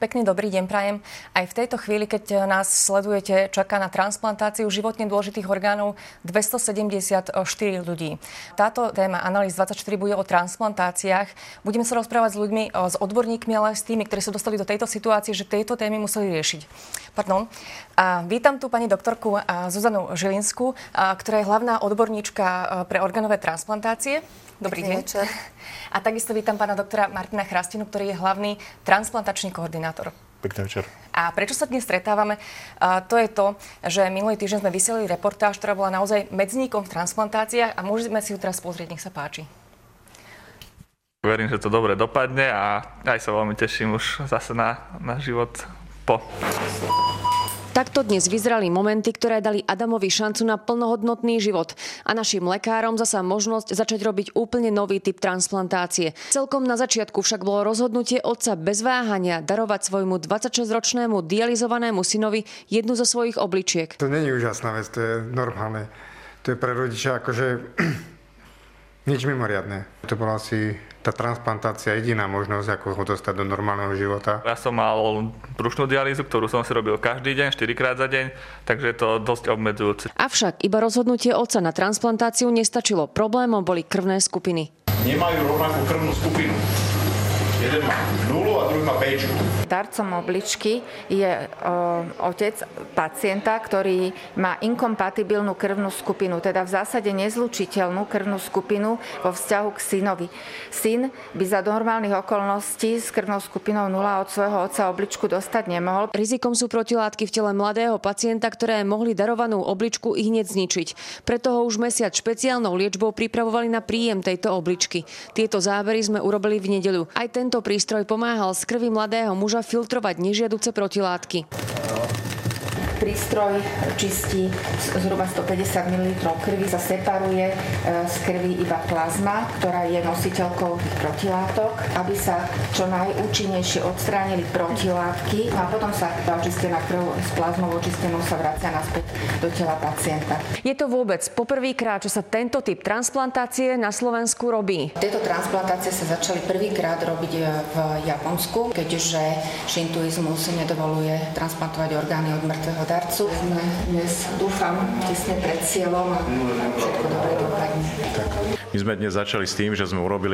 Pekný dobrý deň prajem. Aj v tejto chvíli, keď nás sledujete, čaká na transplantáciu životne dôležitých orgánov 274 ľudí. Táto téma Analýz 24 bude o transplantáciách. Budeme sa rozprávať s ľuďmi, s odborníkmi, ale aj s tými, ktorí sa dostali do tejto situácie, že tejto témy museli riešiť. A vítam tu pani doktorku Zuzanu Žilinskú, ktorá je hlavná odborníčka pre orgánové transplantácie. Dobrý deň. Večer. A takisto vítam pána doktora Martina Chrastinu, ktorý je hlavný transplantačný koordinátor. Pekný večer. A prečo sa dnes stretávame? To je to, že minulý týždeň sme vysielali reportáž, ktorá bola naozaj medzníkom v transplantáciách a môžeme si ju teraz pozrieť. Nech sa páči. Verím, že to dobre dopadne a aj sa veľmi teším už zase na život po. Takto dnes vyzerali momenty, ktoré dali Adamovi šancu na plnohodnotný život a našim lekárom zasa možnosť začať robiť úplne nový typ transplantácie. Celkom na začiatku však bolo rozhodnutie otca bez váhania darovať svojmu 26-ročnému dializovanému synovi jednu zo svojich obličiek. To nie je úžasná vec, to je normálne. To je pre rodiča akože nič mimoriadne. To bola asi tá transplantácia jediná možnosť, ako ho dostať do normálneho života. Ja som mal brušnú dialýzu, ktorú som si robil každý deň, 4-krát za deň, takže je to dosť obmedzujúce. Avšak iba rozhodnutie otca na transplantáciu nestačilo. Problémom boli krvné skupiny. Nemajú rovnakú krvnú skupinu. Jeden má nulu a druhý má béčku. Darcom obličky je otec pacienta, ktorý má inkompatibilnú krvnú skupinu, teda v zásade nezlučiteľnú krvnú skupinu vo vzťahu k synovi. Syn by za normálnych okolností s krvnou skupinou 0 od svojho otca obličku dostať nemohol. Rizikom sú protilátky v tele mladého pacienta, ktoré mohli darovanú obličku i hneď zničiť. Preto ho už mesiac špeciálnou liečbou pripravovali na príjem tejto obličky. Tieto zábery sme urobili v nedeľu. Aj tento prístroj pomáhal z krvi mladého muža filtrovať nežiaduce protilátky. Prístroj čistí zhruba 150 ml krvi, sa separuje z krvi iba plazma, ktorá je nositeľkou protilátok, aby sa čo najúčinnejšie odstránili protilátky a potom sa tá očistená krv s plazmou očistenou sa vracia naspäť do tela pacienta. Je to vôbec poprvýkrát, čo sa tento typ transplantácie na Slovensku robí? Tieto transplantácie sa začali prvýkrát robiť v Japonsku, keďže šintuizmus nedovoluje transplantovať orgány od mŕtvého darcu. Sme dnes, dúfam, tesne pred cieľom a všetko dobre dopadne. My sme dnes začali s tým, že sme urobili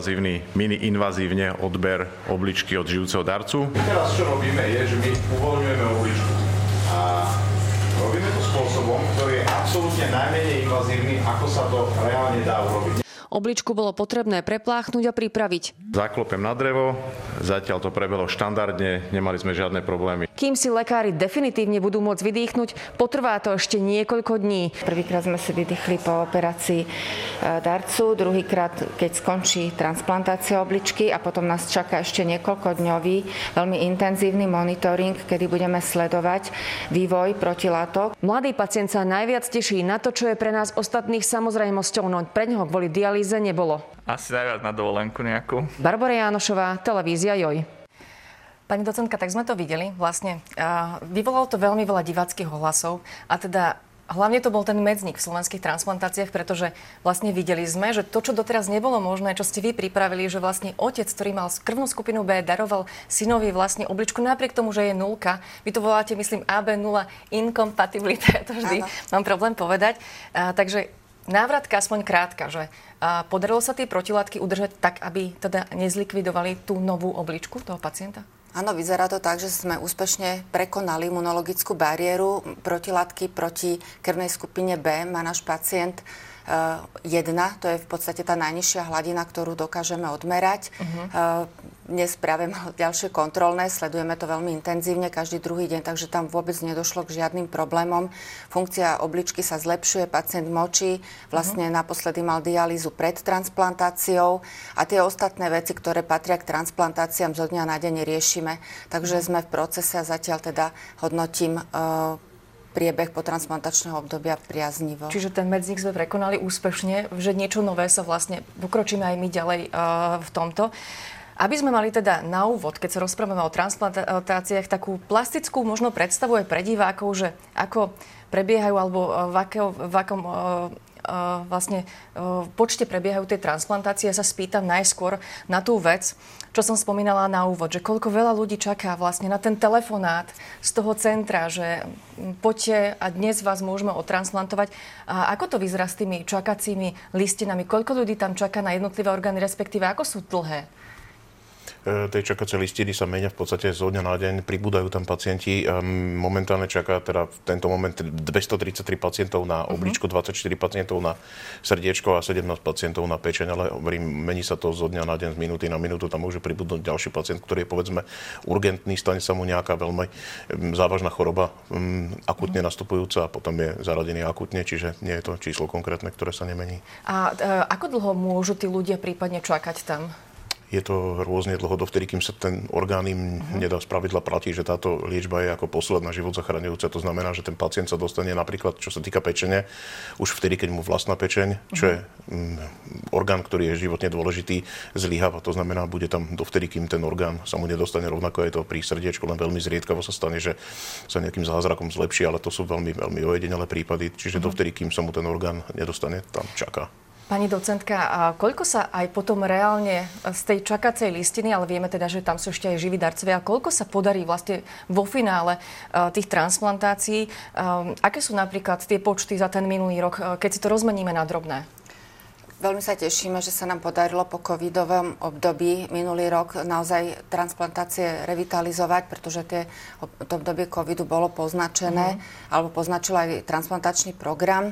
mini-invazívne odber obličky od žijúceho darcu. Teraz čo robíme je, že my uvoľňujeme obličku. A robíme to spôsobom, ktorý je absolútne najmenej invazívny, ako sa to reálne dá urobiť. Obličku bolo potrebné prepláchnuť a pripraviť. Zaklopem na drevo, zatiaľ to prebehlo štandardne, nemali sme žiadne problémy. Kým si lekári definitívne budú môcť vydýchnuť, potrvá to ešte niekoľko dní. Prvýkrát sme si vydýchli po operácii darcu, druhýkrát, keď skončí transplantácia obličky a potom nás čaká ešte niekoľkodňový, veľmi intenzívny monitoring, kedy budeme sledovať vývoj protilátok. Mladý pacient sa najviac teší na to, čo je pre nás ostatných samozrejmosťou, no pre neho kvôli dialýze nebolo. Asi najviac na dovolenku nejakú. Barbora Jánošová, televízia Joj. Pani docentka, tak sme to videli. Vlastne vyvolalo to veľmi veľa diváckych ohlasov a teda hlavne to bol ten medzník v slovenských transplantáciách, pretože vlastne videli sme, že to, čo doteraz nebolo možné, čo ste vy pripravili, že vlastne otec, ktorý mal krvnú skupinu B, daroval synovi vlastne obličku napriek tomu, že je nulka. Vy to voláte, myslím, AB0 inkompatibilita. Ja to vždy mám problém povedať. Takže návratka aspoň krátka, že podarilo sa tie protilátky udržať tak, aby teda nezlikvidovali tú novú obličku toho pacienta? Áno, vyzerá to tak, že sme úspešne prekonali imunologickú bariéru. Protilátky proti krvnej skupine B má náš pacient 1, to je v podstate tá najnižšia hladina, ktorú dokážeme odmerať. Dnes práve mal ďalšie kontrolné, sledujeme to veľmi intenzívne každý druhý deň, takže tam vôbec nedošlo k žiadnym problémom. Funkcia obličky sa zlepšuje, pacient močí, vlastne naposledy mal dialýzu pred transplantáciou a tie ostatné veci, ktoré patria k transplantáciám, zo dňa na deň riešime. Takže sme v procese a zatiaľ teda hodnotím priebeh potransplantačného obdobia priaznivo. Čiže ten medzník sme prekonali úspešne, že niečo nové sa vlastne pokročíme aj my ďalej v tomto. Aby sme mali teda na úvod, keď sa rozprávame o transplantáciách, takú plastickú možno predstavu aj pre divákov, že ako prebiehajú alebo v akom počte prebiehajú tie transplantácie. Ja sa spýtam najskôr na tú vec, čo som spomínala na úvod, že koľko veľa ľudí čaká vlastne na ten telefonát z toho centra, že poďte a dnes vás môžeme odtransplantovať. A ako to vyzerá s tými čakacími listinami? Koľko ľudí tam čaká na jednotlivé orgány, respektíve ako sú dlhé? Tej čakacie listiny sa menia v podstate zo dňa na deň, pribúdajú tam pacienti. Momentálne čaká teda v tento moment 233 pacientov na obličku, 24 pacientov na srdiečko a 17 pacientov na pečeň, ale hovorím, mení sa to zo dňa na deň, z minúty na minútu, tam môže pribudnúť ďalší pacient, ktorý je povedzme urgentný, stane sa mu nejaká veľmi závažná choroba, akutne nastupujúca a potom je zaradený akutne, čiže nie je to číslo konkrétne, ktoré sa nemení. A ako dlho môžu tí ľudia prípadne čakať tam? Je to rôzne dlho, dovtedy, kým sa ten orgán im nedá spravidla platí, že táto liečba je ako posledná život zachraňujúca. To znamená, že ten pacient sa dostane napríklad, čo sa týka pečene, už vtedy, keď mu vlastná pečeň, čo je orgán, ktorý je životne dôležitý, zlyháva. To znamená, bude tam dovtedy, kým ten orgán sa mu nedostane. Rovnako je to pri srdiečku, len veľmi zriedkavo sa stane, že sa nejakým zázrakom zlepší, ale to sú veľmi, veľmi ojedinelé prípady. Čiže dovtedy, kým sa mu ten orgán nedostane, tam čaká. Pani docentka, a koľko sa aj potom reálne z tej čakacej listiny, ale vieme teda, že tam sú ešte aj živí darcovia, a koľko sa podarí vlastne vo finále tých transplantácií? Aké sú napríklad tie počty za ten minulý rok, keď si to rozmeníme na drobné? Veľmi sa tešíme, že sa nám podarilo po covidovom období minulý rok naozaj transplantácie revitalizovať, pretože to obdobie covidu bolo poznačené, alebo poznačil aj transplantačný program.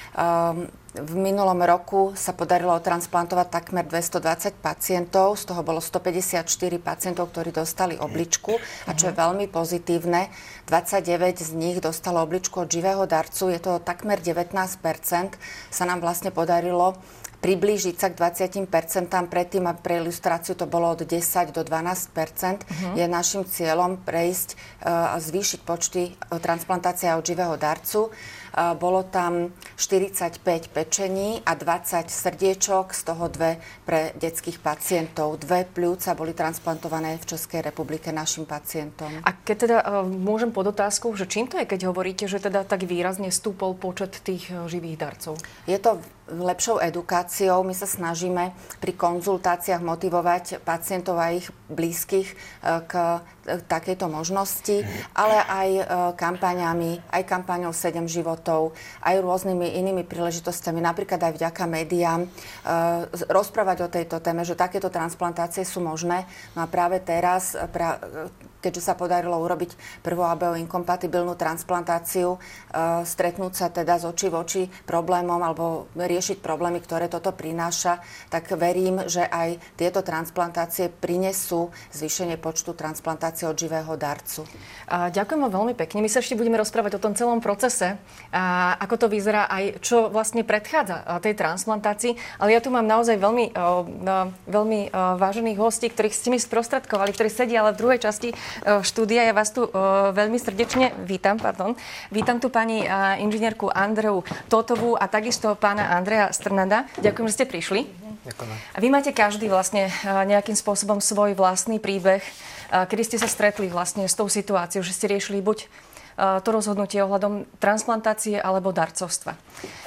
V minulom roku sa podarilo transplantovať takmer 220 pacientov, z toho bolo 154 pacientov, ktorí dostali obličku, a čo je veľmi pozitívne, 29 z nich dostalo obličku od živého darcu, je to takmer 19%, sa nám vlastne podarilo priblížiť sa k 20%, predtým a pre ilustráciu to bolo od 10 do 12%. Je našim cieľom prejsť a zvýšiť počty transplantácií od živého darcu. Bolo tam 45 pečení a 20 srdiečok, z toho 2 pre detských pacientov. 2 pľúca boli transplantované v Českej republike našim pacientom. A keď teda môžem pod otázkou, že čím to je, keď hovoríte, že teda tak výrazne stúpol počet tých živých darcov? Je to lepšou edukáciou. My sa snažíme pri konzultáciách motivovať pacientov a ich blízkych k takejto možnosti, ale aj kampaňami, aj kampaňou 7 životov, aj rôznymi inými príležitosťami, napríklad aj vďaka médiám, rozprávať o tejto téme, že takéto transplantácie sú možné. No a práve teraz, keďže sa podarilo urobiť prvú ABO-inkompatibilnú transplantáciu, stretnúť sa teda z očí v oči problémom alebo riešiť problémy, ktoré toto prináša, tak verím, že aj tieto transplantácie prinesú zvýšenie počtu transplantácií od živého darcu. Ďakujem vám veľmi pekne. My sa ešte budeme rozprávať o tom celom procese, ako to vyzerá aj čo vlastne predchádza tej transplantácii. Ale ja tu mám naozaj veľmi vážených hostí, ktorých ste mi sprostredkovali, ktorí sedia ale v druhej časti štúdia. Ja vás tu veľmi srdečne vítam. Vítam tu pani inžinierku Andreu Totovú a takisto pána Andreja Strnada. Ďakujem, že ste prišli. Ďakujem. A vy máte každý vlastne nejakým spôsobom svoj vlastný príbeh, kedy ste sa stretli vlastne s tou situáciou, že ste riešili buď to rozhodnutie ohľadom transplantácie alebo darcovstva.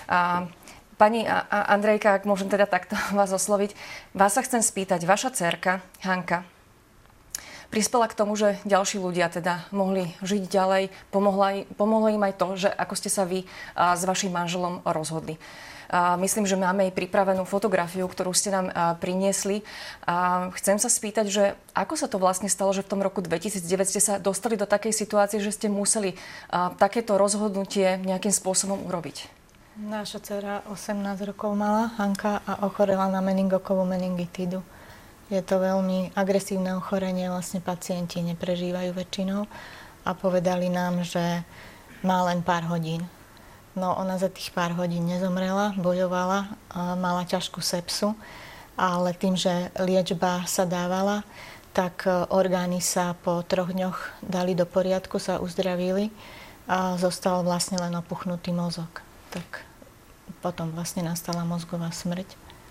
Pani Andrejka, ak môžem teda takto vás osloviť, vás sa chcem spýtať, vaša dcérka Hanka prispela k tomu, že ďalší ľudia teda mohli žiť ďalej, pomohlo im aj to, že ako ste sa vy s vašim manželom rozhodli. Myslím, že máme aj pripravenú fotografiu, ktorú ste nám priniesli. Chcem sa spýtať, že ako sa to vlastne stalo, že v tom roku 2009 ste sa dostali do takej situácie, že ste museli takéto rozhodnutie nejakým spôsobom urobiť? Naša dcera 18 rokov mala, Hanka, a ochorela na meningokovú meningitídu. Je to veľmi agresívne ochorenie, vlastne pacienti neprežívajú väčšinou a povedali nám, že má len pár hodín. No ona za tých pár hodín nezomrela, bojovala, mala ťažkú sepsu, ale tým, že liečba sa dávala, tak orgány sa po 3 dňoch dali do poriadku, sa uzdravili a zostal vlastne len opuchnutý mozog. Tak potom vlastne nastala mozgová smrť.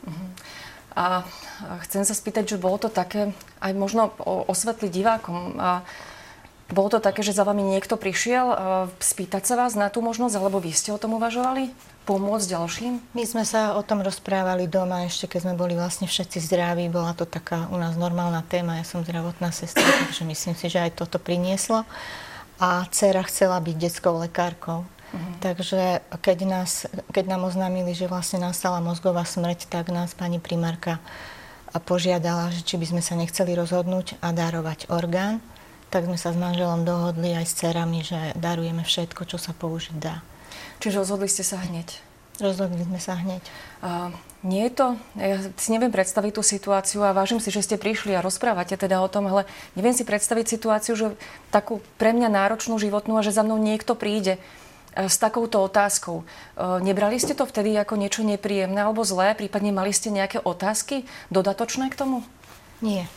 A chcem sa spýtať, že bolo to také, aj možno osvetliť divákom, Bolo to také, že za vami niekto prišiel spýtať sa vás na tú možnosť, alebo vy ste o tom uvažovali? Pomôcť ďalším? My sme sa o tom rozprávali doma, ešte keď sme boli vlastne všetci zdraví. Bola to taká u nás normálna téma. Ja som zdravotná sestra, takže myslím si, že aj toto prinieslo. A dcera chcela byť detskou lekárkou. Takže keď nám oznámili, že vlastne nastala mozgová smrť, tak nás pani primárka požiadala, že či by sme sa nechceli rozhodnúť a darovať orgán. Tak sme sa s manželom dohodli aj s dcerami, že darujeme všetko, čo sa použiť dá. Čiže rozhodli ste sa hneď? Rozhodli sme sa hneď. Nie je to, ja si neviem predstaviť tú situáciu a vážim si, že ste prišli a rozprávate teda o tom, ale neviem si predstaviť situáciu, že takú pre mňa náročnú životnú a že za mnou niekto príde s takouto otázkou. Nebrali ste to vtedy ako niečo nepríjemné alebo zlé? Prípadne mali ste nejaké otázky dodatočné k tomu? Nie.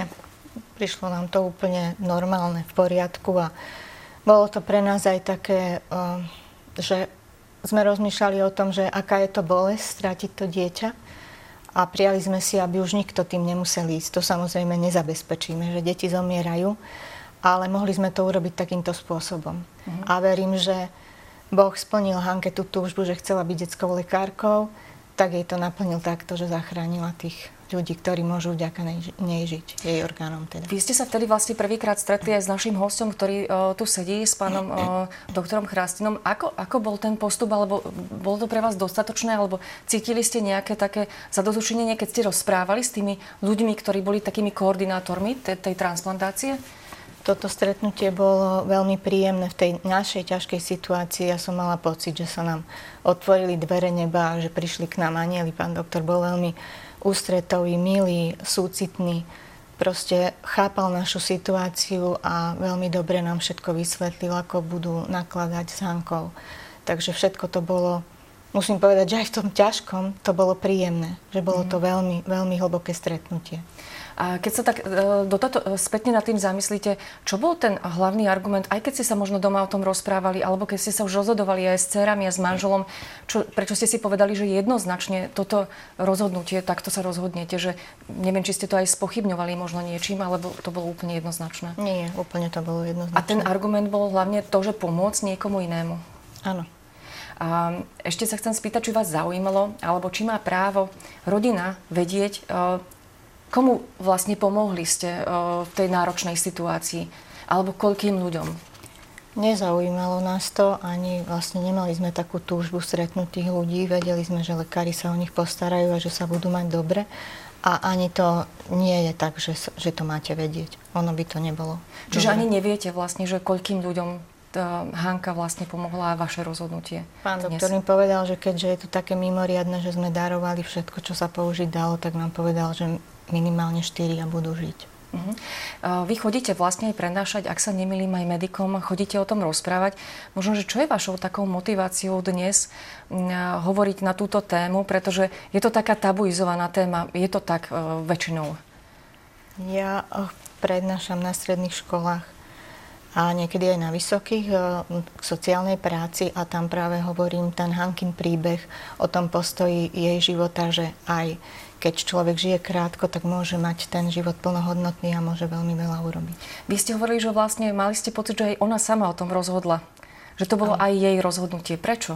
Prišlo nám to úplne normálne, v poriadku a bolo to pre nás aj také, že sme rozmýšľali o tom, že aká je to bolesť stratiť to dieťa a prijali sme si, aby už nikto tým nemusel ísť. To samozrejme nezabezpečíme, že deti zomierajú, ale mohli sme to urobiť takýmto spôsobom. A verím, že Boh splnil Hanke tú túžbu, že chcela byť detskou lekárkou, tak jej to naplnil takto, že zachránila tých ľudí, ktorí môžu vďaka nej žiť, jej orgánom teda. Vy ste sa vtedy vlastne prvýkrát stretli aj s naším hosťom, ktorý tu sedí, s pánom doktorom Chrastinom. Ako bol ten postup, alebo bolo to pre vás dostatočné, alebo cítili ste nejaké také zadozučinenie, keď ste rozprávali s tými ľuďmi, ktorí boli takými koordinátormi tej transplantácie? Toto stretnutie bolo veľmi príjemné v tej našej ťažkej situácii. Ja som mala pocit, že sa nám otvorili dvere neba, že prišli k nám anjeli. Pán doktor bol veľmi ústretový, milý, súcitný. Proste chápal našu situáciu a veľmi dobre nám všetko vysvetlil, ako budú nakladať s Hankou. Takže všetko to bolo, musím povedať, že aj v tom ťažkom to bolo príjemné. Že bolo to veľmi, veľmi hlboké stretnutie. A keď sa tak spätne nad tým zamyslíte, čo bol ten hlavný argument, aj keď ste sa možno doma o tom rozprávali, alebo keď ste sa už rozhodovali aj s dcerami a s manželom, prečo ste si povedali, že jednoznačne toto rozhodnutie, takto sa rozhodnete, že neviem, či ste to aj spochybňovali možno niečím, alebo to bolo úplne jednoznačné? Nie, úplne to bolo jednoznačné. A ten argument bol hlavne to, že pomôcť niekomu inému? Áno. A ešte sa chcem spýtať, či vás zaujímalo, alebo či má právo rodina vedieť, komu vlastne pomohli ste v tej náročnej situácii? Alebo koľkým ľuďom? Nezaujímalo nás to, ani vlastne nemali sme takú túžbu stretnúť tých ľudí. Vedeli sme, že lekári sa o nich postarajú a že sa budú mať dobre. A ani to nie je tak, že to máte vedieť. Ono by to nebolo. Čiže dobre. Ani neviete vlastne, že koľkým ľuďom Hanka vlastne pomohla vaše rozhodnutie? Pán doktor mi povedal, že keďže je to také mimoriadne, že sme darovali všetko, čo sa použiť dalo, tak nám povedal, že minimálne 4 a budú žiť. Vy chodíte vlastne aj prednášať, ak sa nemýlim, aj medikom, chodíte o tom rozprávať. Možno, že čo je vašou takou motiváciou dnes hovoriť na túto tému, pretože je to taká tabuizovaná téma, je to tak väčšinou? Ja prednášam na stredných školách a niekedy aj na vysokých k sociálnej práci a tam práve hovorím ten Hankin príbeh o tom postoji jej života, že aj keď človek žije krátko, tak môže mať ten život plnohodnotný a môže veľmi veľa urobiť. Vy ste hovorili, že vlastne mali ste pocit, že aj ona sama o tom rozhodla. Že to bolo aj jej rozhodnutie. Prečo?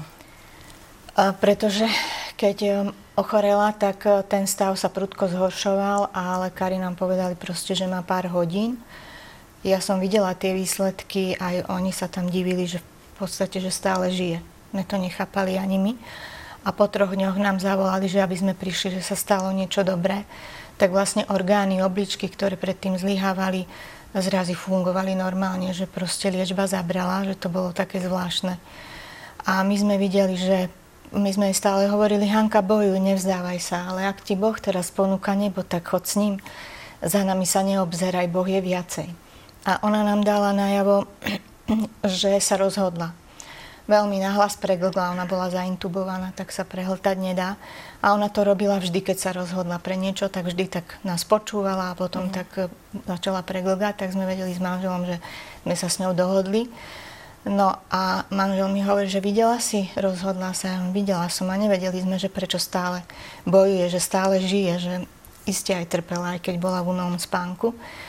Pretože keď ochorela, tak ten stav sa prudko zhoršoval a lekári nám povedali proste, že má pár hodín. Ja som videla tie výsledky, aj oni sa tam divili, že v podstate, že stále žije. My to nechápali ani my. A po 3 dňoch nám zavolali, že aby sme prišli, že sa stalo niečo dobré. Tak vlastne orgány, obličky, ktoré predtým zlyhávali, zrazy fungovali normálne, že proste liečba zabrala, že to bolo také zvláštne. A my sme videli, že my sme jej stále hovorili, Hanka, bojuj, nevzdávaj sa, ale ak ti Boh teraz ponúka nebo, tak chod s ním. Za nami sa neobzeraj, Boh je viacej. A ona nám dala najavo, že sa rozhodla. Veľmi nahlas preglgla, ona bola zaintubovaná, tak sa prehltať nedá. A ona to robila vždy, keď sa rozhodla pre niečo, tak vždy tak nás počúvala a potom tak začala preglgať, tak sme vedeli s manželom, že sme sa s ňou dohodli. No a manžel mi hovorí, že videla si, rozhodla sa, videla som a nevedeli sme, že prečo stále bojuje, že stále žije, že iste aj trpela, aj keď bola v umelom spánku.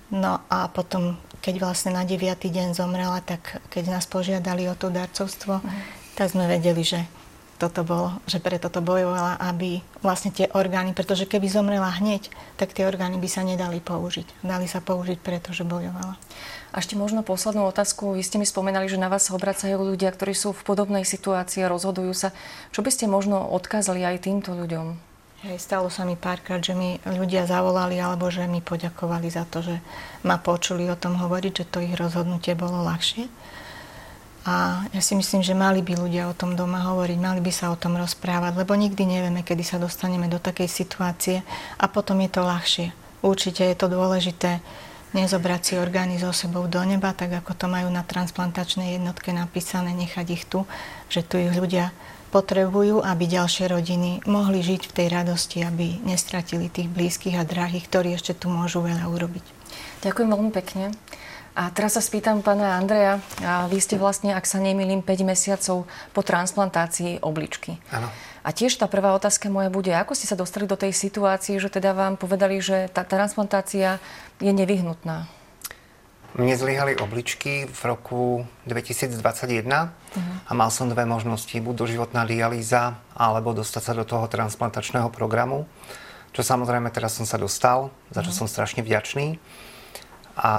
No a potom, keď vlastne na 9. deň zomrela, tak keď nás požiadali o to darcovstvo, tak sme vedeli, že toto bolo, že preto to bojovala, aby vlastne tie orgány, pretože keby zomrela hneď, tak tie orgány by sa nedali použiť. Dali sa použiť, pretože bojovala. A ešte možno poslednú otázku. Vy ste mi spomenali, že na vás sa obracajú ľudia, ktorí sú v podobnej situácii a rozhodujú sa. Čo by ste možno odkázali aj týmto ľuďom? Stalo sa mi párkrát, že mi ľudia zavolali alebo že mi poďakovali za to, že ma počuli o tom hovoriť, že to ich rozhodnutie bolo ľahšie. A ja si myslím, že mali by ľudia o tom doma hovoriť, mali by sa o tom rozprávať, lebo nikdy nevieme, kedy sa dostaneme do takej situácie a potom je to ľahšie. Určite je to dôležité nezobrať si orgány so sebou do neba, tak ako to majú na transplantačnej jednotke napísané, nechať ich tu, že tu ich ľudia potrebujú, aby ďalšie rodiny mohli žiť v tej radosti, aby nestratili tých blízkych a drahých, ktorí ešte tu môžu veľa urobiť. Ďakujem veľmi pekne. A teraz sa spýtam pána Andreja. Vy ste vlastne, ak sa nemýlim, 5 mesiacov po transplantácii obličky. Áno. A tiež tá prvá otázka moja bude, ako ste sa dostali do tej situácie, že teda vám povedali, že tá transplantácia je nevyhnutná? Mne zlyhali obličky v roku 2021 a mal som dve možnosti, buď doživotná dialýza, alebo dostať sa do toho transplantačného programu, čo samozrejme teraz som sa dostal, za čo som strašne vďačný. A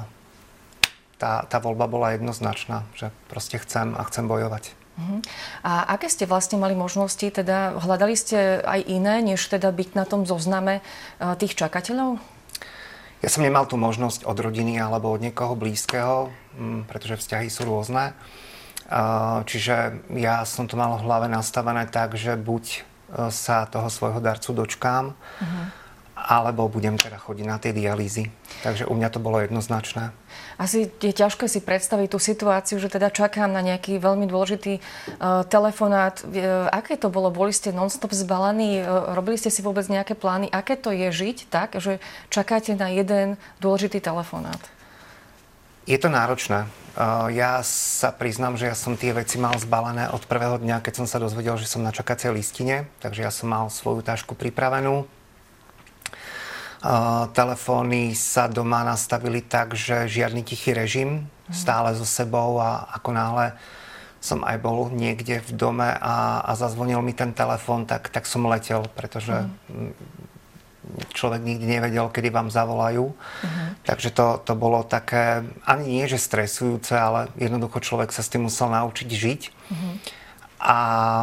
tá voľba bola jednoznačná, že proste chcem bojovať. A aké ste vlastne mali možnosti, teda hľadali ste aj iné, než teda byť na tom zozname tých čakateľov? Ja som nemal tú možnosť od rodiny alebo od niekoho blízkeho, pretože vzťahy sú rôzne. Čiže ja som to mal v hlave nastavené tak, že buď sa toho svojho darcu dočkám, alebo budem teda chodiť na tie dialýzy. Takže u mňa to bolo jednoznačné. Asi je ťažké si predstaviť tú situáciu, že teda čakám na nejaký veľmi dôležitý telefonát. Aké to bolo? Boli ste non-stop zbalení? Robili ste si vôbec nejaké plány? Aké to je žiť tak, že čakáte na jeden dôležitý telefonát? Je to náročné. Ja sa priznám, že ja som tie veci mal zbalené od prvého dňa, keď som sa dozvedel, že som na čakacej listine. Takže ja som mal svoju tašku pripravenú. Telefóny sa doma nastavili tak, že žiadny tichý režim, stále so sebou a ako náhle som aj bol niekde v dome a zazvonil mi ten telefón, tak som letel, pretože človek nikdy nevedel, kedy vám zavolajú. Takže to bolo také, ani nie že stresujúce, ale jednoducho človek sa s tým musel naučiť žiť. A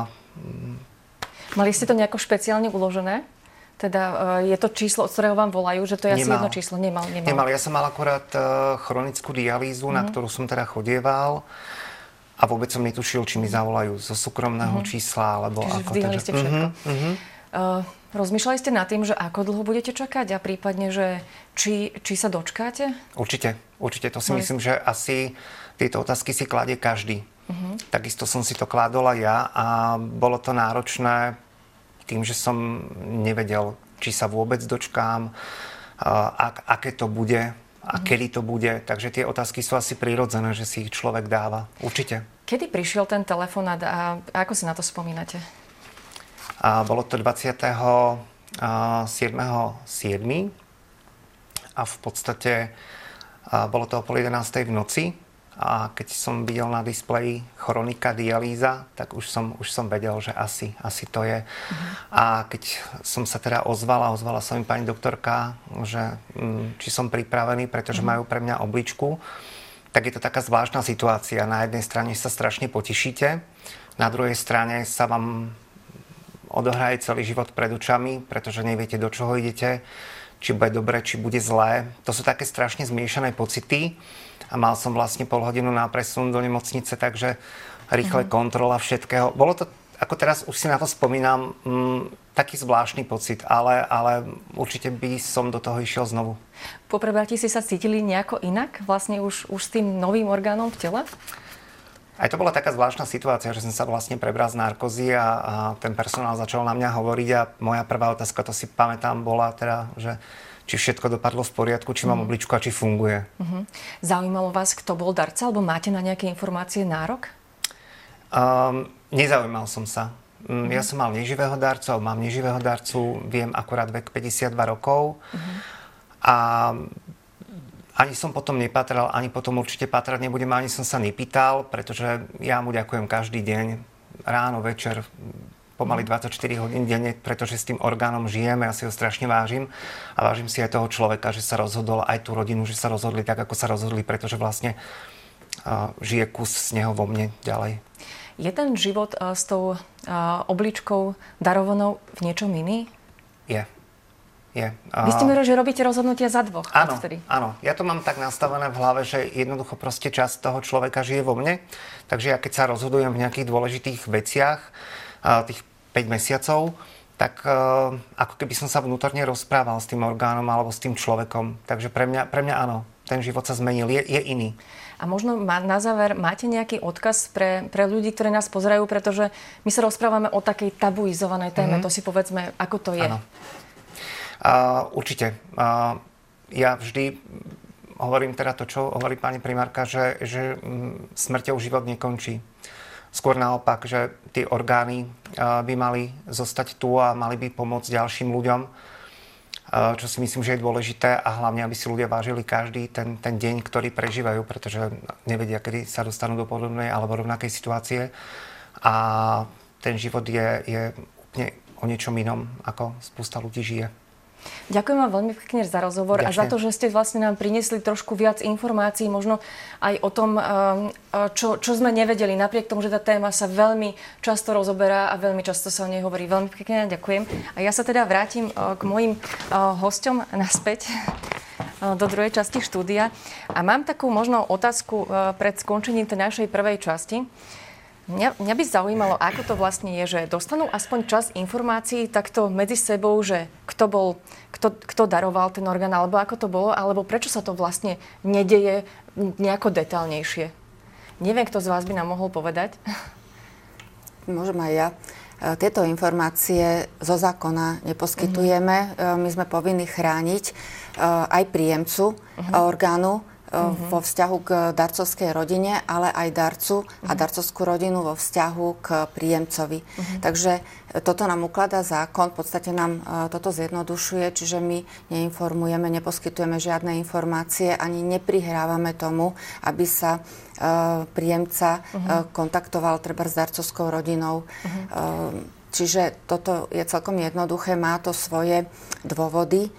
mali ste to nejako špeciálne uložené? Teda je to číslo, od ktorého vám volajú, že to je asi jedno číslo? Nemal. Ja som mal akurát chronickú dialýzu, na ktorú som teda chodieval a vôbec som netušil, či mi zavolajú zo súkromného čísla, alebo čiže ako. vzdýhali ste všetko. Rozmýšľali ste nad tým, že ako dlho budete čakať a prípadne, že či sa dočkáte? Určite. To si myslím, že asi tieto otázky si kladie každý. Takisto som si to kládol aj ja a bolo to náročné tým, že som nevedel, či sa vôbec dočkám, aké to bude a kedy to bude. Takže tie otázky sú asi prirodzené, že si ich človek dáva. Určite. Kedy prišiel ten telefonát a ako si na to spomínate? Bolo to 27.7. a v podstate bolo to o 11:30 v noci. A keď som videl na displeji chronika dialýza, tak už som vedel, že asi to je. A keď som sa teda ozvala sa mi pani doktorka, že či som pripravený, pretože majú pre mňa obličku, tak je to taká zvláštna situácia. Na jednej strane sa strašne potešíte, na druhej strane sa vám odohraje celý život pred očami, pretože neviete, do čoho idete, či bude dobre, či bude zlé. To sú také strašne zmiešané pocity. A mal som vlastne pol hodinu na presun do nemocnice, takže rýchle kontrola všetkého. Bolo to, ako teraz už si na to spomínam, taký zvláštny pocit, ale určite by som do toho išiel znovu. Po prebratí si sa cítili nejako inak? Vlastne už s tým novým orgánom v tele? Aj to bola taká zvláštna situácia, že som sa vlastne prebral z narkozy a ten personál začal na mňa hovoriť a moja prvá otázka, to si pamätám, bola teda, že či všetko dopadlo v poriadku, či mám obličku a či funguje. Zaujímalo vás, kto bol darca, alebo máte na nejaké informácie nárok? Nezaujímal som sa. Ja som mal neživého darcu, mám neživého darcu, viem akurát vek 52 rokov. A Ani som potom nepatral, ani potom určite patrať nebudem, ani som sa nepýtal, pretože ja mu ďakujem každý deň, ráno, večer, pomaly 24 hodín denne, pretože s tým orgánom žijeme, ja si ho strašne vážim a vážim si aj toho človeka, že sa rozhodol, aj tú rodinu, že sa rozhodli tak, ako sa rozhodli, pretože vlastne žije kus z neho vo mne ďalej. Je ten život s tou obličkou darovanou v niečom iný? Je. Vy ste mi hovorili, že robíte rozhodnutia za dvoch. Áno. Ja to mám tak nastavené v hlave, že jednoducho proste časť toho človeka žije vo mne. Takže ja keď sa rozhodujem v nejakých dôležitých veciach, tých 5 mesiacov, tak ako keby som sa vnútorne rozprával s tým orgánom alebo s tým človekom. Takže pre mňa áno, ten život sa zmenil, je iný. A možno na záver máte nejaký odkaz pre ľudí, ktorí nás pozerajú, pretože my sa rozprávame o takej tabuizovanej téme. To si povedzme, ako to je. Áno. Určite. Ja vždy hovorím teda to, čo hovorí pani primárka, že smrťou život nekončí. Skôr naopak, že tie orgány by mali zostať tu a mali by pomôcť ďalším ľuďom, čo si myslím, že je dôležité a hlavne, aby si ľudia vážili každý ten deň, ktorý prežívajú, pretože nevedia, kedy sa dostanú do podobnej alebo rovnakej situácie. A ten život je úplne o niečom inom, ako spústa ľudí žije. Ďakujem vám veľmi pekne za rozhovor. Ďakujem. A za to, že ste vlastne nám priniesli trošku viac informácií, možno aj o tom, čo sme nevedeli, napriek tomu, že tá téma sa veľmi často rozoberá a veľmi často sa o nej hovorí. Veľmi pekne ďakujem. A ja sa teda vrátim k mojim hosťom naspäť do druhej časti štúdia. A mám takú možno otázku pred skončením tej našej prvej časti. Mňa by zaujímalo, ako to vlastne je, že dostanú aspoň čas informácií takto medzi sebou, že kto daroval ten orgán, alebo ako to bolo, alebo prečo sa to vlastne nedeje nejako detailnejšie. Neviem, kto z vás by nám mohol povedať. Môžem aj ja. Tieto informácie zo zákona neposkytujeme. My sme povinní chrániť aj príjemcu orgánu vo vzťahu k darcovskej rodine, ale aj darcu a darcovskú rodinu vo vzťahu k príjemcovi. Takže toto nám ukladá zákon, v podstate nám toto zjednodušuje, čiže my neinformujeme, neposkytujeme žiadne informácie, ani neprihrávame tomu, aby sa príjemca kontaktoval treba s darcovskou rodinou. Čiže toto je celkom jednoduché, má to svoje dôvody,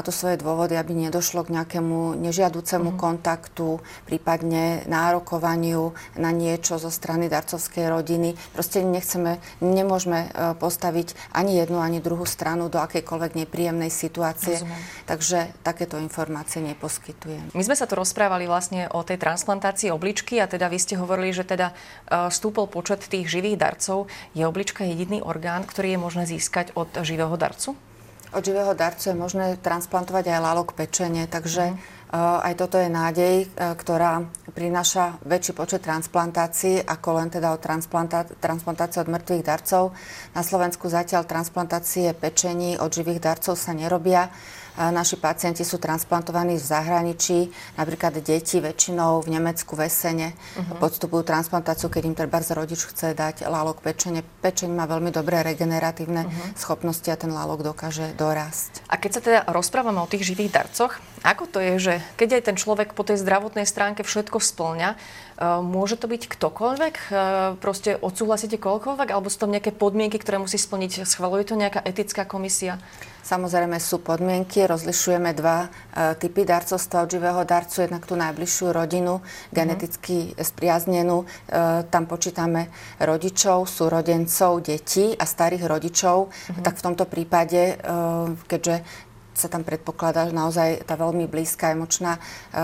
aby nedošlo k nejakému nežiaducemu kontaktu, prípadne nárokovaniu na niečo zo strany darcovskej rodiny. Proste nemôžeme postaviť ani jednu, ani druhú stranu do akejkoľvek nepríjemnej situácie. Rozumiem. Takže takéto informácie neposkytujem. My sme sa tu rozprávali vlastne o tej transplantácii obličky a teda vy ste hovorili, že teda stúpol počet tých živých darcov. Je oblička jediný orgán, ktorý je možné získať od živého darcu? Od živého darcu je možné transplantovať aj lálok pečene, takže aj toto je nádej, ktorá prináša väčší počet transplantácií, ako len teda od transplantácie od mŕtvych darcov. Na Slovensku zatiaľ transplantácie pečení od živých darcov sa nerobia. Naši pacienti sú transplantovaní v zahraničí, napríklad deti väčšinou v Nemecku, v Essene podstupujú transplantáciu, keď im treba rodič chce dať lálok pečene. Pečeň má veľmi dobré regeneratívne schopnosti a ten lálok dokáže dorásť. A keď sa teda rozprávame o tých živých darcoch, ako to je, že keď aj ten človek po tej zdravotnej stránke všetko spĺňa, môže to byť ktokoľvek? Proste odsúhlasíte koľkoľvek? Alebo sú tam nejaké podmienky, ktoré musí splniť? Schvaľuje to nejaká etická komisia? Samozrejme sú podmienky, rozlišujeme dva typy darcovstva od živého darcu, jednak tú najbližšiu rodinu, geneticky spriaznenú, tam počítame rodičov, súrodencov, detí a starých rodičov, tak v tomto prípade, keďže sa tam predpokladá naozaj tá veľmi blízka emočná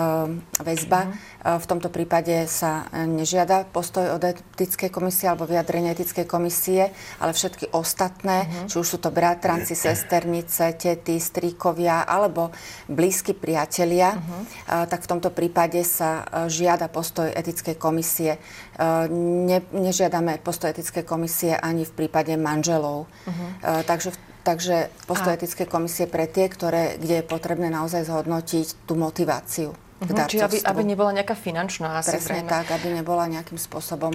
väzba. V tomto prípade sa nežiada postoj od etickej komisie alebo vyjadrenie etickej komisie, ale všetky ostatné, či už sú to bratranci, sesternice, tety, strýkovia alebo blízki priatelia, tak v tomto prípade sa žiada postoj etickej komisie. Nežiadame postoj etickej komisie ani v prípade manželov. Takže postoj etickej komisie pre tie, kde je potrebné naozaj zhodnotiť tú motiváciu k darcovstvu. Čiže aby nebola nejaká finančná asi. Presne tak, aby nebola nejakým spôsobom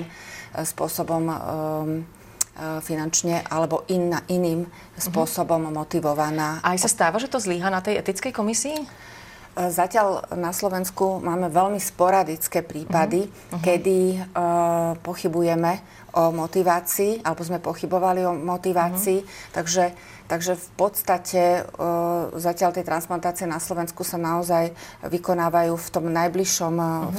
finančne alebo iným spôsobom motivovaná. A aj sa stáva, že to zlyha na tej etickej komisii? Zatiaľ na Slovensku máme veľmi sporadické prípady, kedy pochybujeme o motivácii, alebo sme pochybovali o motivácii, takže v podstate zatiaľ tie transplantácie na Slovensku sa naozaj vykonávajú v tom najbližšom,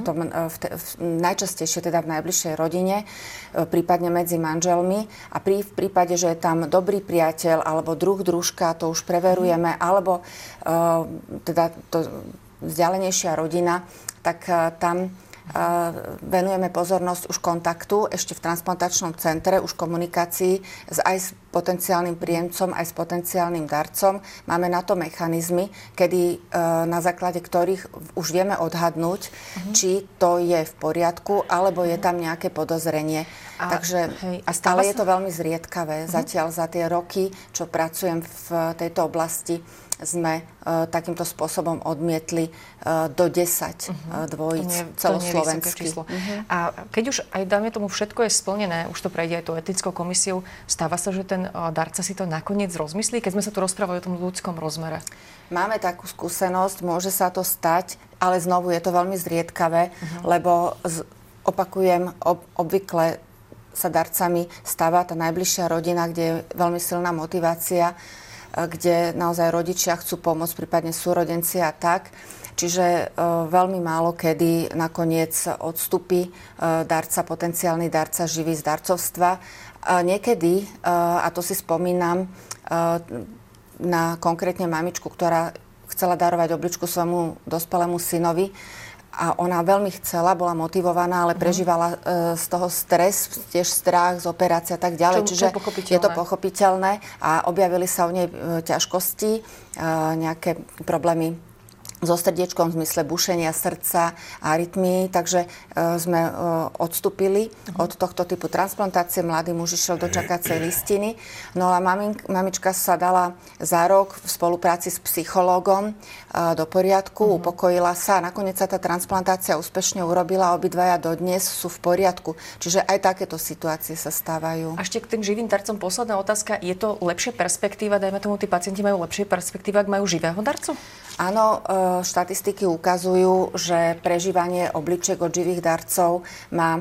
najčastejšie teda v najbližšej rodine, prípadne medzi manželmi. A v prípade, že je tam dobrý priateľ alebo družka, to už preverujeme, alebo teda to vzdialenejšia rodina, tak tam venujeme pozornosť už kontaktu ešte v transplantačnom centre, už komunikácii aj s potenciálnym príjemcom, aj s potenciálnym darcom. Máme na to mechanizmy, kedy na základe ktorých už vieme odhadnúť, či to je v poriadku, alebo je tam nejaké podozrenie. Ale je to veľmi zriedkavé. Zatiaľ za tie roky, čo pracujem v tejto oblasti, sme takýmto spôsobom odmietli do 10 dvojíc celoslovenských. A keď už aj dáme tomu všetko je splnené, už to prejde aj tou etickou komisiou, stáva sa, že ten darca si to nakoniec rozmyslí, keď sme sa tu rozprávali o tom ľudskom rozmere? Máme takú skúsenosť, môže sa to stať, ale znovu je to veľmi zriedkavé, lebo opakujem, obvykle sa darcami stáva tá najbližšia rodina, kde je veľmi silná motivácia, kde naozaj rodičia chcú pomôcť, prípadne súrodenci a tak. Čiže veľmi málo kedy nakoniec odstupí darca, potenciálny darca živý z darcovstva. Niekedy, a to si spomínam na konkrétne mamičku, ktorá chcela darovať obličku svojmu dospelému synovi, a ona veľmi chcela, bola motivovaná, ale prežívala z toho stres, tiež strach z operácie a tak ďalej. Čiže je to pochopiteľné a objavili sa u nej ťažkosti, nejaké problémy so srdiečkom v zmysle bušenia srdca a arytmii, takže sme odstúpili od tohto typu transplantácie. Mladý muž išiel do čakacej listiny. No a mamička sa dala za rok v spolupráci s psychológom do poriadku, upokojila sa a nakoniec sa tá transplantácia úspešne urobila. Obidvaja dodnes sú v poriadku. Čiže aj takéto situácie sa stávajú. A ešte k tým živým darcom posledná otázka. Je to lepšia perspektíva? Dajme tomu, tí pacienti majú lepšie perspektíva, ak majú živého darcu? Áno, štatistiky ukazujú, že prežívanie obličiek od živých darcov má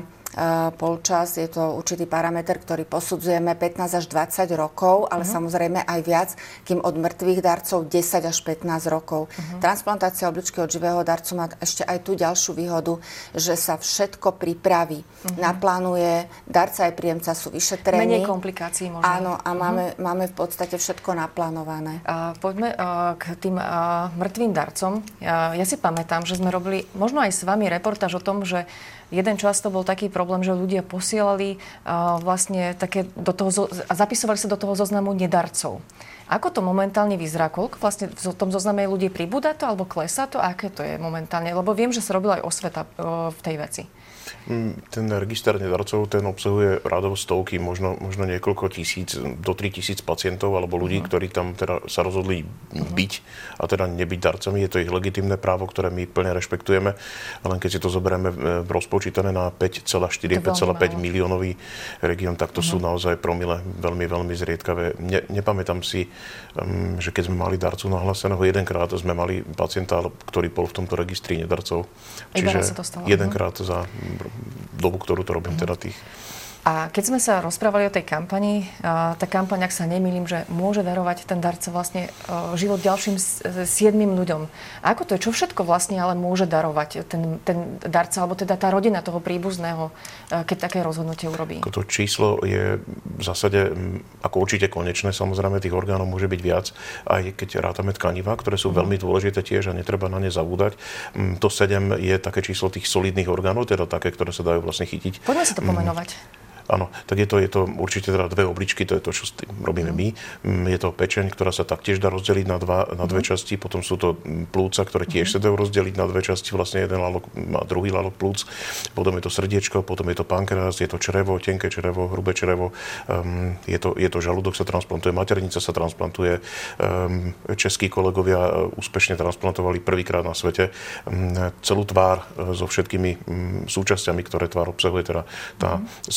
polčas. Je to určitý parameter, ktorý posudzujeme 15 až 20 rokov, ale samozrejme aj viac, kým od mŕtvych darcov 10 až 15 rokov. Transplantácia obličky od živého darcu má ešte aj tú ďalšiu výhodu, že sa všetko pripraví. Naplánuje, darca aj príjemca sú vyšetrení. Menej komplikácií možno. Áno, a máme v podstate všetko naplánované. Poďme k tým mŕtvým darcom. Ja si pamätám, že sme robili možno aj s vami reportáž o tom, že jeden čas to bol taký problém, že ľudia posielali vlastne také a zapisovali sa do toho zoznamu nedarcov. Ako to momentálne vyzerá? Koľko vlastne v tom zozname ľudí pribúda to alebo klesá to? Aké to je momentálne? Lebo viem, že sa robila aj osveta v tej veci. Ten register nedarcov, ten obsahuje rádovo stovky, možno niekoľko tisíc, do 3000 pacientov alebo ľudí, ktorí tam teda sa rozhodli byť a teda nebyť darcami. Je to ich legitímne právo, ktoré my plne rešpektujeme. Len keď si to zoberieme rozpočítané na 5,4-5,5 miliónový región, tak to sú naozaj promile veľmi, veľmi zriedkavé. Nepamätám si, že keď sme mali darcu nahláseného, jedenkrát sme mali pacienta, ktorý bol v tomto registri nedarcov. Čiže jedenkrát za dobu, ktorú to robím, teda tých. A keď sme sa rozprávali o tej kampani, tá kampaň, ak sa nemýlim, že môže darovať ten darca vlastne život ďalším 7 ľuďom. A ako to je? Čo všetko vlastne ale môže darovať ten darca, alebo teda tá rodina toho príbuzného, keď také rozhodnutie urobí? To číslo je v zásade ako určite konečné. Samozrejme, tých orgánov môže byť viac, aj keď rátame tkanivá, ktoré sú veľmi dôležité tiež a netreba na ne zabúdať. To 7 je také číslo tých solidných orgánov, teda také, ktoré sa dajú vlastne chytiť. Poďme si to pomenovať. Áno, tak je to určite teda dve obličky, to je to, čo robíme my. Je to pečeň, ktorá sa taktiež dá rozdeliť na dve časti, potom sú to plúca, ktoré tiež sa dajú rozdeliť na dve časti, vlastne jeden lalok a druhý lalok plúc, potom je to srdiečko, potom je to pankreas, je to črevo, tenké črevo, hrubé črevo, je to žalúdok sa transplantuje, maternica sa transplantuje, českí kolegovia úspešne transplantovali prvýkrát na svete celú tvár so všetkými súčasťami, ktoré tvár obsahuje, teda tá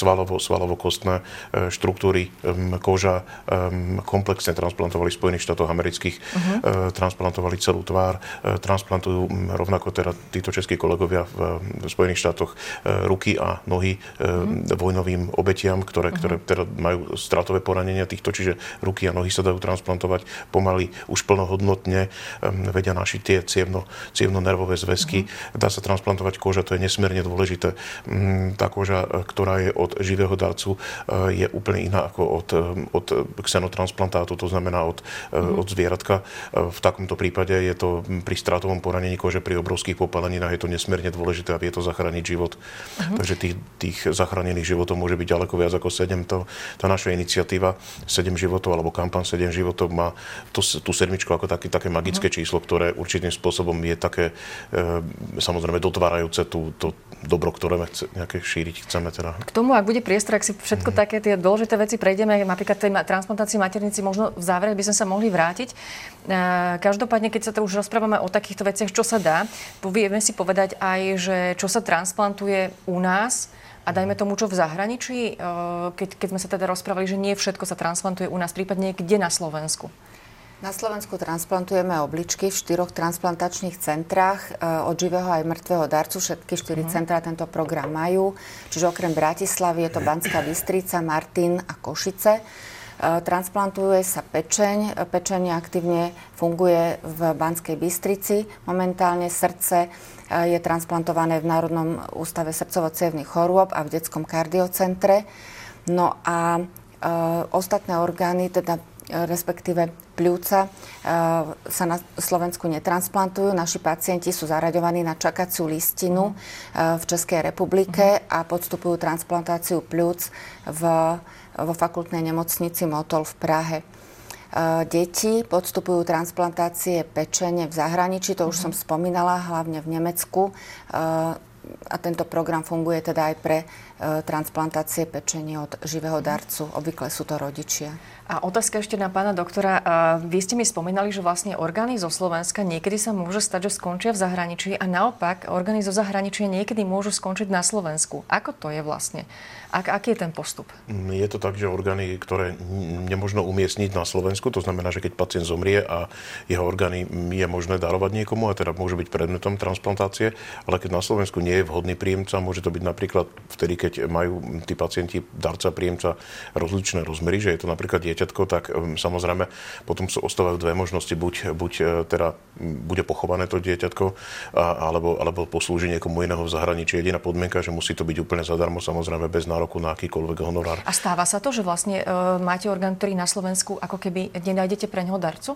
svalovokostné štruktúry, koža, komplexne transplantovali v Spojených štátoch amerických, transplantovali celú tvár, transplantujú rovnako teda títo českí kolegovia v Spojených štátoch ruky a nohy vojnovým obetiam, ktoré teda majú stratové poranenia týchto, čiže ruky a nohy sa dajú transplantovať pomaly, už plnohodnotne vedia našiť tie cievno-nervové zväzky. Dá sa transplantovať koža, to je nesmierne dôležité. Tá koža, ktorá je od živého darcu, je úplne iná ako od xenotransplantátu, to znamená od zvieratka. V takomto prípade je to pri stratovom poranení kože, pri obrovských popáleninách je to nesmierne dôležité a vie to zachrániť život. Takže tých zachránených životov môže byť ďaleko viac ako 7. Tá naša iniciatíva 7 životov alebo kampaň 7 životov má tú sedmičku ako také magické číslo, ktoré určitým spôsobom je také samozrejme dotvárajúce to dobro, ktoré nejaké šíriť chceme. Teda. K tomu, ak bude priestor, ak si všetko také tie dôležité veci prejdeme, napríklad tej transplantácii maternici, možno v závere by sme sa mohli vrátiť. Každopádne, keď sa to už rozprávame o takýchto veciach, čo sa dá, vieme si povedať aj, že čo sa transplantuje u nás a dajme tomu, čo v zahraničí, keď sme sa teda rozprávali, že nie všetko sa transplantuje u nás, prípadne kde na Slovensku? Na Slovensku transplantujeme obličky v 4 transplantačných centrách od živého aj mŕtvého darcu. Všetky 4 centrá tento program majú. Čiže okrem Bratislavy je to Banská Bystrica, Martin a Košice. Transplantuje sa pečeň. Pečeň aktívne funguje v Banskej Bystrici. Momentálne srdce je transplantované v Národnom ústave srdcovo-cievnych chorôb a v detskom kardiocentre. No a ostatné orgány, teda respektíve pľúca, sa na Slovensku netransplantujú. Naši pacienti sú zaraďovaní na čakaciu listinu v Českej republike a podstupujú transplantáciu pľúc vo fakultnej nemocnici Motol v Prahe. Deti podstupujú transplantácie pečene v zahraničí, to už som spomínala, hlavne v Nemecku. A tento program funguje teda aj pre transplantácie pečene od živého darcu. Obvykle sú to rodičia. A otázka ešte na pána doktora. Vy ste mi spomínali, že vlastne orgány zo Slovenska niekedy sa môže stať, že skončia v zahraničí a naopak orgány zo zahraničia niekedy môžu skončiť na Slovensku. Ako to je vlastne? Aký je ten postup? Je to tak, že orgány, ktoré nemožno umiestniť na Slovensku, to znamená, že keď pacient zomrie a jeho orgány je možné darovať niekomu a teda môže byť predmetom transplantácie, ale keď na Slovensku nie je vhodný príjemca, môže to byť napríklad vtedy, keď majú tí pacienti, darca, príjemca rozličné rozmery, že je to napríklad dieťatko, tak samozrejme potom ostávajú dve možnosti. Buď teda bude pochované to dieťatko, alebo poslúži niekomu iného v zahraničí. Jediná podmienka, že musí to byť úplne zadarmo, samozrejme bez nároku na akýkoľvek honorár. A stáva sa to, že vlastne máte orgán, ktorý na Slovensku ako keby nenájdete pre neho darcu?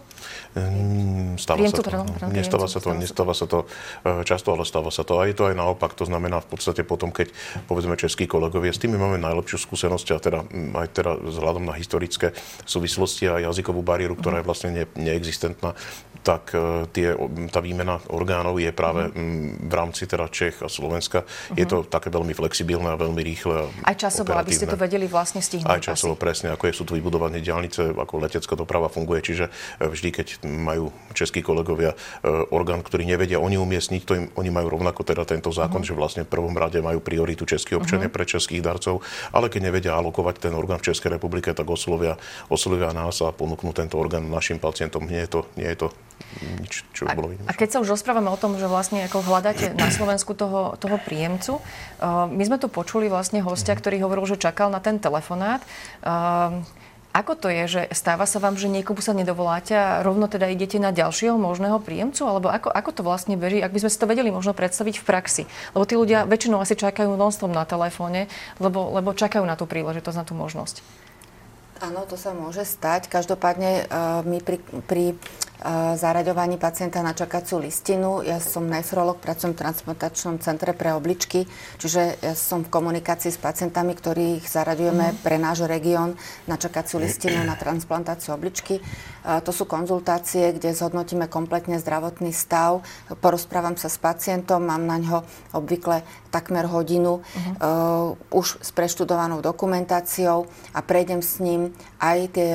Nestáva sa to často, ale stáva sa to. A je to aj naopak. To znamená v podstate potom, keď povedzme českí kolegovia, s tými máme najlepšiu skúsenosť a teda aj teda vzhľadom na historické súvislosti a jazykovú bariéru, ktorá je vlastne neexistentná, tak tá výmena orgánov je práve v rámci teda Čech a Slovenska. Je to také veľmi flexibilné a veľmi rýchle. Aj časovo, aby ste to vedeli vlastne stihnúť. Aj časovo, presne, ako sú tu vybudované diaľnice, ako letecká doprava funguje. Čiže vždy, keď majú českí kolegovia orgán, ktorý nevedia oni umiestniť, oni majú rovnako teda tento zákon, že vlastne v prvom rade majú prioritu českí občania pre českých darcov, ale keď nevedia alokovať ten orgán v Českej republike, tak oslovia nás a ponúknú tento orgán našim pacientom. Nie je to nič, čo by bolo výnimočné. A keď sa už rozprávame o tom, že vlastne ako hľadáte na Slovensku toho príjemcu, my sme tu počuli vlastne hostia, ktorý hovoril, že čakal na ten telefonát. Ako to je, že stáva sa vám, že niekomu sa nedovoláte a rovno teda idete na ďalšieho možného príjemcu? Alebo ako to vlastne beží? Ak by sme si to vedeli možno predstaviť v praxi. Lebo tí ľudia väčšinou asi čakajú non-stop na telefóne, lebo čakajú na tú príležitosť, na tú možnosť. Áno, to sa môže stať. Každopádne my pri zaraďovaní pacienta na čakaciu listinu, ja som nefrolog, pracujem v transplantačnom centre pre obličky, čiže ja som v komunikácii s pacientami, ktorých zaraďujeme pre náš región na čakaciu listinu na transplantáciu obličky. To sú konzultácie, kde zhodnotíme kompletne zdravotný stav, porozprávam sa s pacientom, mám na ňo obvykle takmer hodinu už s preštudovanou dokumentáciou a prejdem s ním aj tie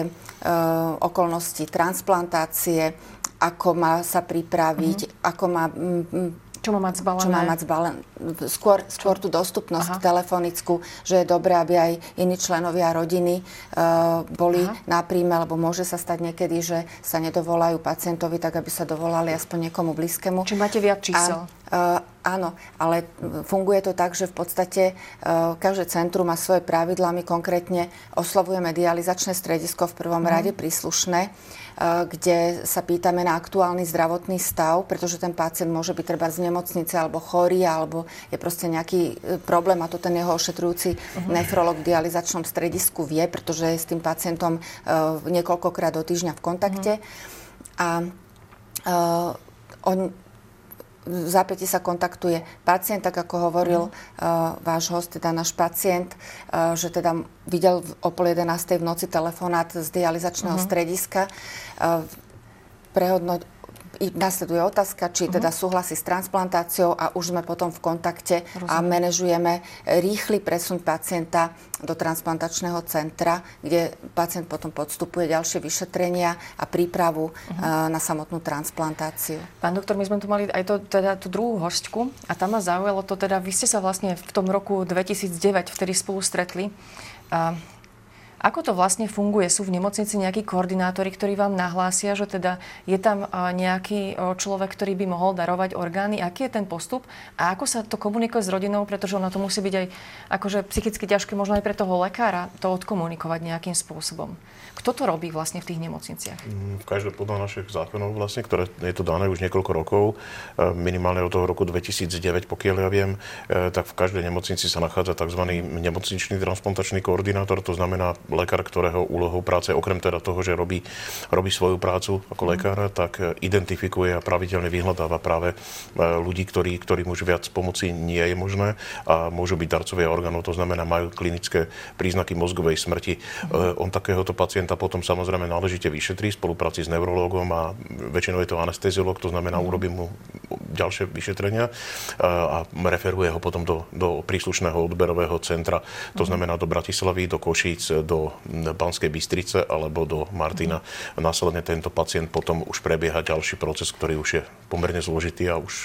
okolnosti transplantácie, ako má sa pripraviť, ako má Čo má mať zbalené? Skôr tú dostupnosť telefonickú, že je dobré, aby aj iní členovia rodiny boli na príjme, lebo môže sa stať niekedy, že sa nedovolajú pacientovi, tak aby sa dovolali aspoň niekomu blízkemu. Či máte viac čísel? Áno, ale funguje to tak, že v podstate každé centrum má svoje pravidlá. My konkrétne oslovujeme dializačné stredisko v prvom rade príslušné, kde sa pýtame na aktuálny zdravotný stav, pretože ten pacient môže byť treba z nemocnice alebo chorý, alebo je proste nejaký problém a to ten jeho ošetrujúci nefrolog v dializačnom stredisku vie, pretože je s tým pacientom niekoľkokrát do týždňa v kontakte. A on v zápäti sa kontaktuje pacient, tak ako hovoril váš host, teda náš pacient, že teda videl o 10:30 v noci telefonát z dializačného strediska. Nasleduje otázka, či teda súhlasí s transplantáciou a už sme potom v kontakte a manažujeme rýchly presun pacienta do transplantačného centra, kde pacient potom podstupuje ďalšie vyšetrenia a prípravu na samotnú transplantáciu. Pán doktor, my sme tu mali aj tú druhú hostku a tam ma zaujalo to teda, vy ste sa vlastne v tom roku 2009 vtedy spolu stretli. Ako to vlastne funguje? Sú v nemocnici nejakí koordinátori, ktorí vám nahlásia, že teda je tam nejaký človek, ktorý by mohol darovať orgány? Aký je ten postup? A ako sa to komunikuje s rodinou? Pretože ono to musí byť aj akože psychicky ťažké, možno aj pre toho lekára to odkomunikovať nejakým spôsobom. Kto to robí vlastne v tých nemocniciach? V každej podľa našich zákonov vlastne, ktoré je to dané už niekoľko rokov, minimálne od toho roku 2009, pokiaľ ja viem, tak v každej nemocnici sa nachádza tzv. Nemocničný transplantačný koordinátor, to znamená lekár, ktorého úlohou práce, okrem teda toho, že robí svoju prácu ako lekár, tak identifikuje a pravidelne vyhľadáva práve ľudí, ktorým už viac pomoci nie je možné a môžu byť darcovia orgánov, to znamená majú klinické príznaky mozgovej smrti. On takéhoto pacienta potom samozrejme náležite vyšetrí v spolupráci s neurológom a väčšinou je to anesteziológ, to znamená urobí mu ďalšie vyšetrenia a referuje ho potom do príslušného odberového centra, to znamená do Bratislavy, do Košíc, do Banskej Bystrice alebo do Martina. Následne tento pacient potom už prebieha ďalší proces, ktorý už je pomerne zložitý a už...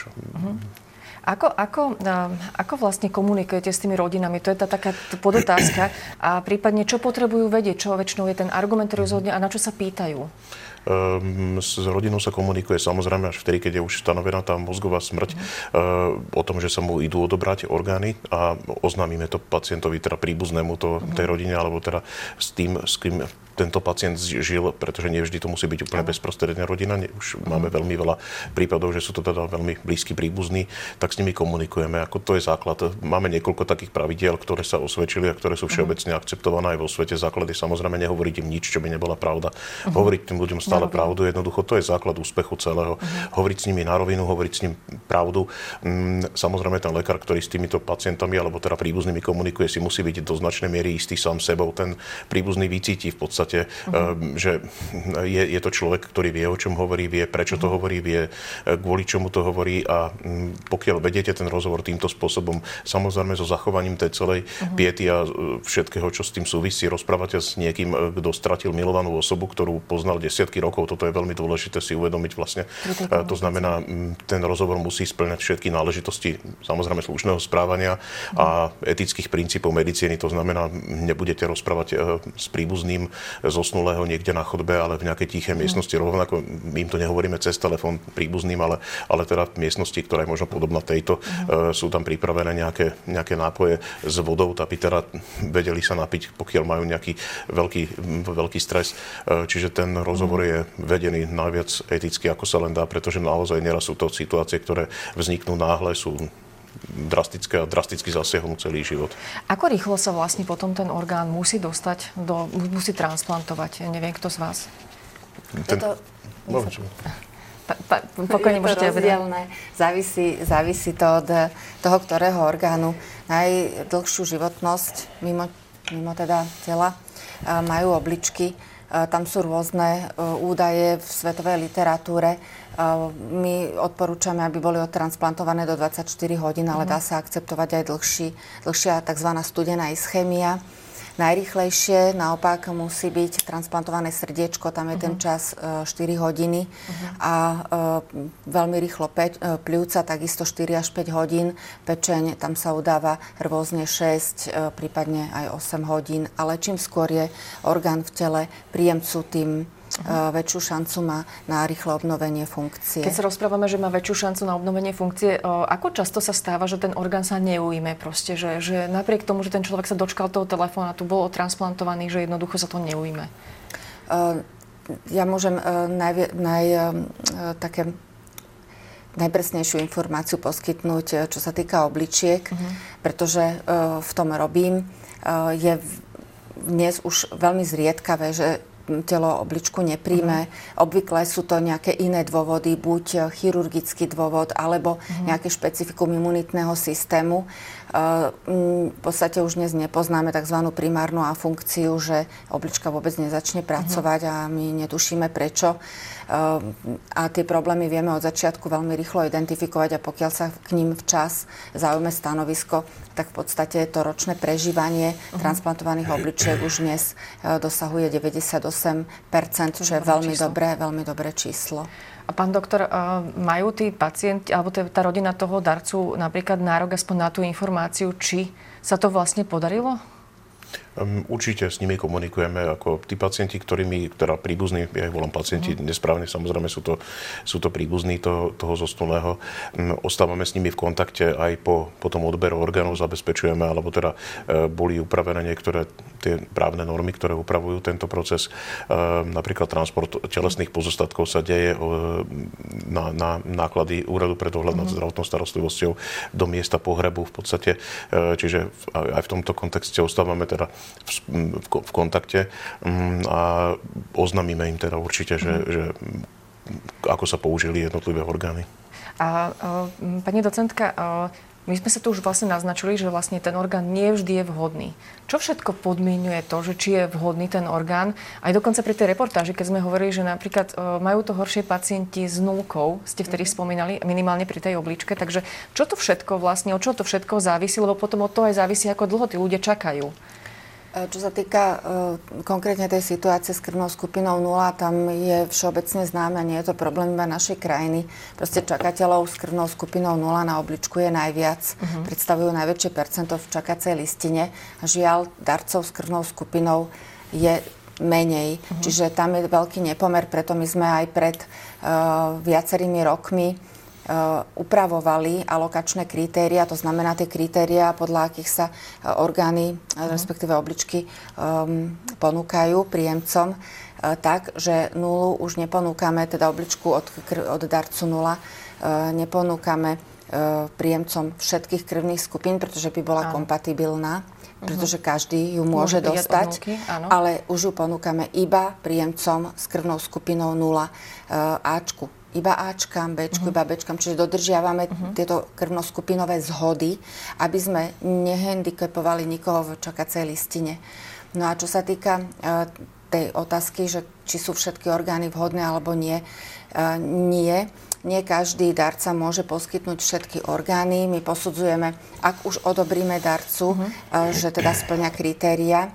Ako vlastne komunikujete s tými rodinami? To je tá taká podotázka. A prípadne, čo potrebujú vedieť? Čo väčšinou je ten argument, ktorý rozhodne a na čo sa pýtajú? S rodinou sa komunikuje samozrejme až vtedy, keď je už stanovená tá mozgová smrť, o tom, že sa mu idú odobrať orgány a oznámime to pacientovi, teda príbuznému tej rodine, alebo teda s kým tento pacient žil, pretože nie vždy to musí byť úplne bezprostredná rodina. Už máme veľmi veľa prípadov, že sú to teda veľmi blízki príbuzní, tak s nimi komunikujeme. Ako to je základ. Máme niekoľko takých pravidiel, ktoré sa osvedčili a ktoré sú všeobecne akceptované aj vo svete. Základy samozrejme nehovoriť im nič, čo by nebola pravda. Hovoriť tým ľuďom stále pravdu, jednoducho to je základ úspechu celého. Hovoriť s nimi na rovinu, hovoriť s nimi pravdu. Samozrejme ten lekár, ktorý s týmito pacientami alebo teda príbuznými komunikuje, si musí byť do značnej miery istý sám sebou. Ten príbuzný vycíti v podstate, že je to človek, ktorý vie, o čom hovorí, vie, prečo to hovorí, vie, kvôli čomu to hovorí a pokiaľ vedete ten rozhovor týmto spôsobom, samozrejme so zachovaním tej celej piety a všetkého, čo s tým súvisí, rozprávate s niekým, kto stratil milovanú osobu, ktorú poznal desiatky rokov, toto je veľmi dôležité si uvedomiť vlastne. To znamená, ten rozhovor musí spĺňať všetky náležitosti, samozrejme slušného správania a etických princípov medicíny, to znamená, nebudete rozprávať s príbuzným zosnulého niekde na chodbe, ale v nejakej tichej miestnosti. Rovnako my im to nehovoríme cez telefón príbuzným, ale teda v miestnosti, ktorá je možno podobná tejto, sú tam pripravené nejaké nápoje s vodou, aby teda vedeli sa napiť, pokiaľ majú nejaký veľký stres. Čiže ten rozhovor je vedený najviac eticky, ako sa len dá, pretože naozaj neraz sú to situácie, ktoré vzniknú náhle, sú drastické a drasticky zasiahnu celý život. Ako rýchlo sa vlastne potom ten orgán musí dostať musí transplantovať? Neviem, kto z vás? Pokojne môžete rozdielne. Závisí to od toho, ktorého orgánu. Najdlhšiu životnosť mimo teda tela majú obličky. Tam sú rôzne údaje v svetovej literatúre. My odporúčame, aby boli odtransplantované do 24 hodín, ale dá sa akceptovať aj dlhšia tzv. Studená ischémia. Najrýchlejšie naopak musí byť transplantované srdiečko, tam je ten čas 4 hodiny a veľmi rýchlo pľúca, takisto 4 až 5 hodín. Pečeň, tam sa udáva rôzne 6, prípadne aj 8 hodín, ale čím skôr je orgán v tele príjemcu, tým väčšiu šancu má na rýchle obnovenie funkcie. Keď sa rozprávame, že má väčšiu šancu na obnovenie funkcie, ako často sa stáva, že ten orgán sa neujme proste, že napriek tomu, že ten človek sa dočkal toho telefónu, tu bol odtransplantovaný, že jednoducho sa to neujme? Ja môžem najpresnejšiu informáciu poskytnúť, čo sa týka obličiek, pretože v tom robím. Je dnes už veľmi zriedkavé, že telo obličku nepríjme. Obvykle sú to nejaké iné dôvody, buď chirurgický dôvod, alebo nejaké špecifikum imunitného systému. V podstate už dnes nepoznáme tzv. Primárnu afunkciu, že oblička vôbec nezačne pracovať a my netušíme prečo. A tie problémy vieme od začiatku veľmi rýchlo identifikovať a pokiaľ sa k ním včas zaujme stanovisko, tak v podstate to ročné prežívanie transplantovaných obličiek už dnes dosahuje 98%, čo je veľmi dobré číslo. A pán doktor, majú tí pacienti, alebo tá rodina toho darcu napríklad nárok aspoň na tú informáciu, či sa to vlastne podarilo? Určite s nimi komunikujeme, ako tí pacienti, teda príbuzní, ja ich volám pacienti nesprávne, samozrejme sú to príbuzní toho zosnulého. Ostávame s nimi v kontakte aj po tom odberu orgánov, zabezpečujeme, alebo teda boli upravené niektoré tie právne normy, ktoré upravujú tento proces. Napríklad transport telesných pozostatkov sa deje na náklady Úradu pre dohľad nad zdravotnou starostlivosťou do miesta pohrebu v podstate. Čiže aj v tomto kontexte ostávame teda v kontakte a oznamíme im teda určite, že ako sa použili jednotlivé orgány. A pani docentka, my sme sa tu už vlastne naznačili, že vlastne ten orgán nie vždy je vhodný. Čo všetko podmienuje to, že či je vhodný ten orgán? Aj dokonca pri tej reportáži, keď sme hovorili, že napríklad majú to horšie pacienti s nulkou, ste vtedy spomínali, minimálne pri tej obličke. Takže čo to všetko vlastne, od čoho to všetko závisí? Lebo potom od toho aj závisí, ako dlho tí ľudia čakajú. Čo sa týka konkrétne tej situácie s krvnou skupinou 0, tam je všeobecne známe, nie je to problém iba našej krajiny. Proste čakateľov s krvnou skupinou 0 na obličku je najviac. Predstavujú najväčšie percento v čakacej listine. Žiaľ, darcov s krvnou skupinou je menej. Čiže tam je veľký nepomer, preto my sme aj pred viacerými rokmi upravovali alokačné kritéria, to znamená tie kritéria, podľa akých sa orgány, respektíve obličky ponúkajú príjemcom, tak, že nulu už neponúkame, teda obličku od darcu 0, neponúkame príjemcom všetkých krvných skupín, pretože by bola kompatibilná, pretože každý ju môže dostať, ale už ju ponúkame iba príjemcom s krvnou skupinou 0 Ačku. Iba Ačkám, Bčku, iba Bčkám. Čiže dodržiavame tieto krvnoskupinové zhody, aby sme nehandicapovali nikoho v čakacej listine. No a čo sa týka tej otázky, že či sú všetky orgány vhodné alebo nie, nie každý darca môže poskytnúť všetky orgány. My posudzujeme, ak už odobríme darcu, že teda spĺňa kritéria.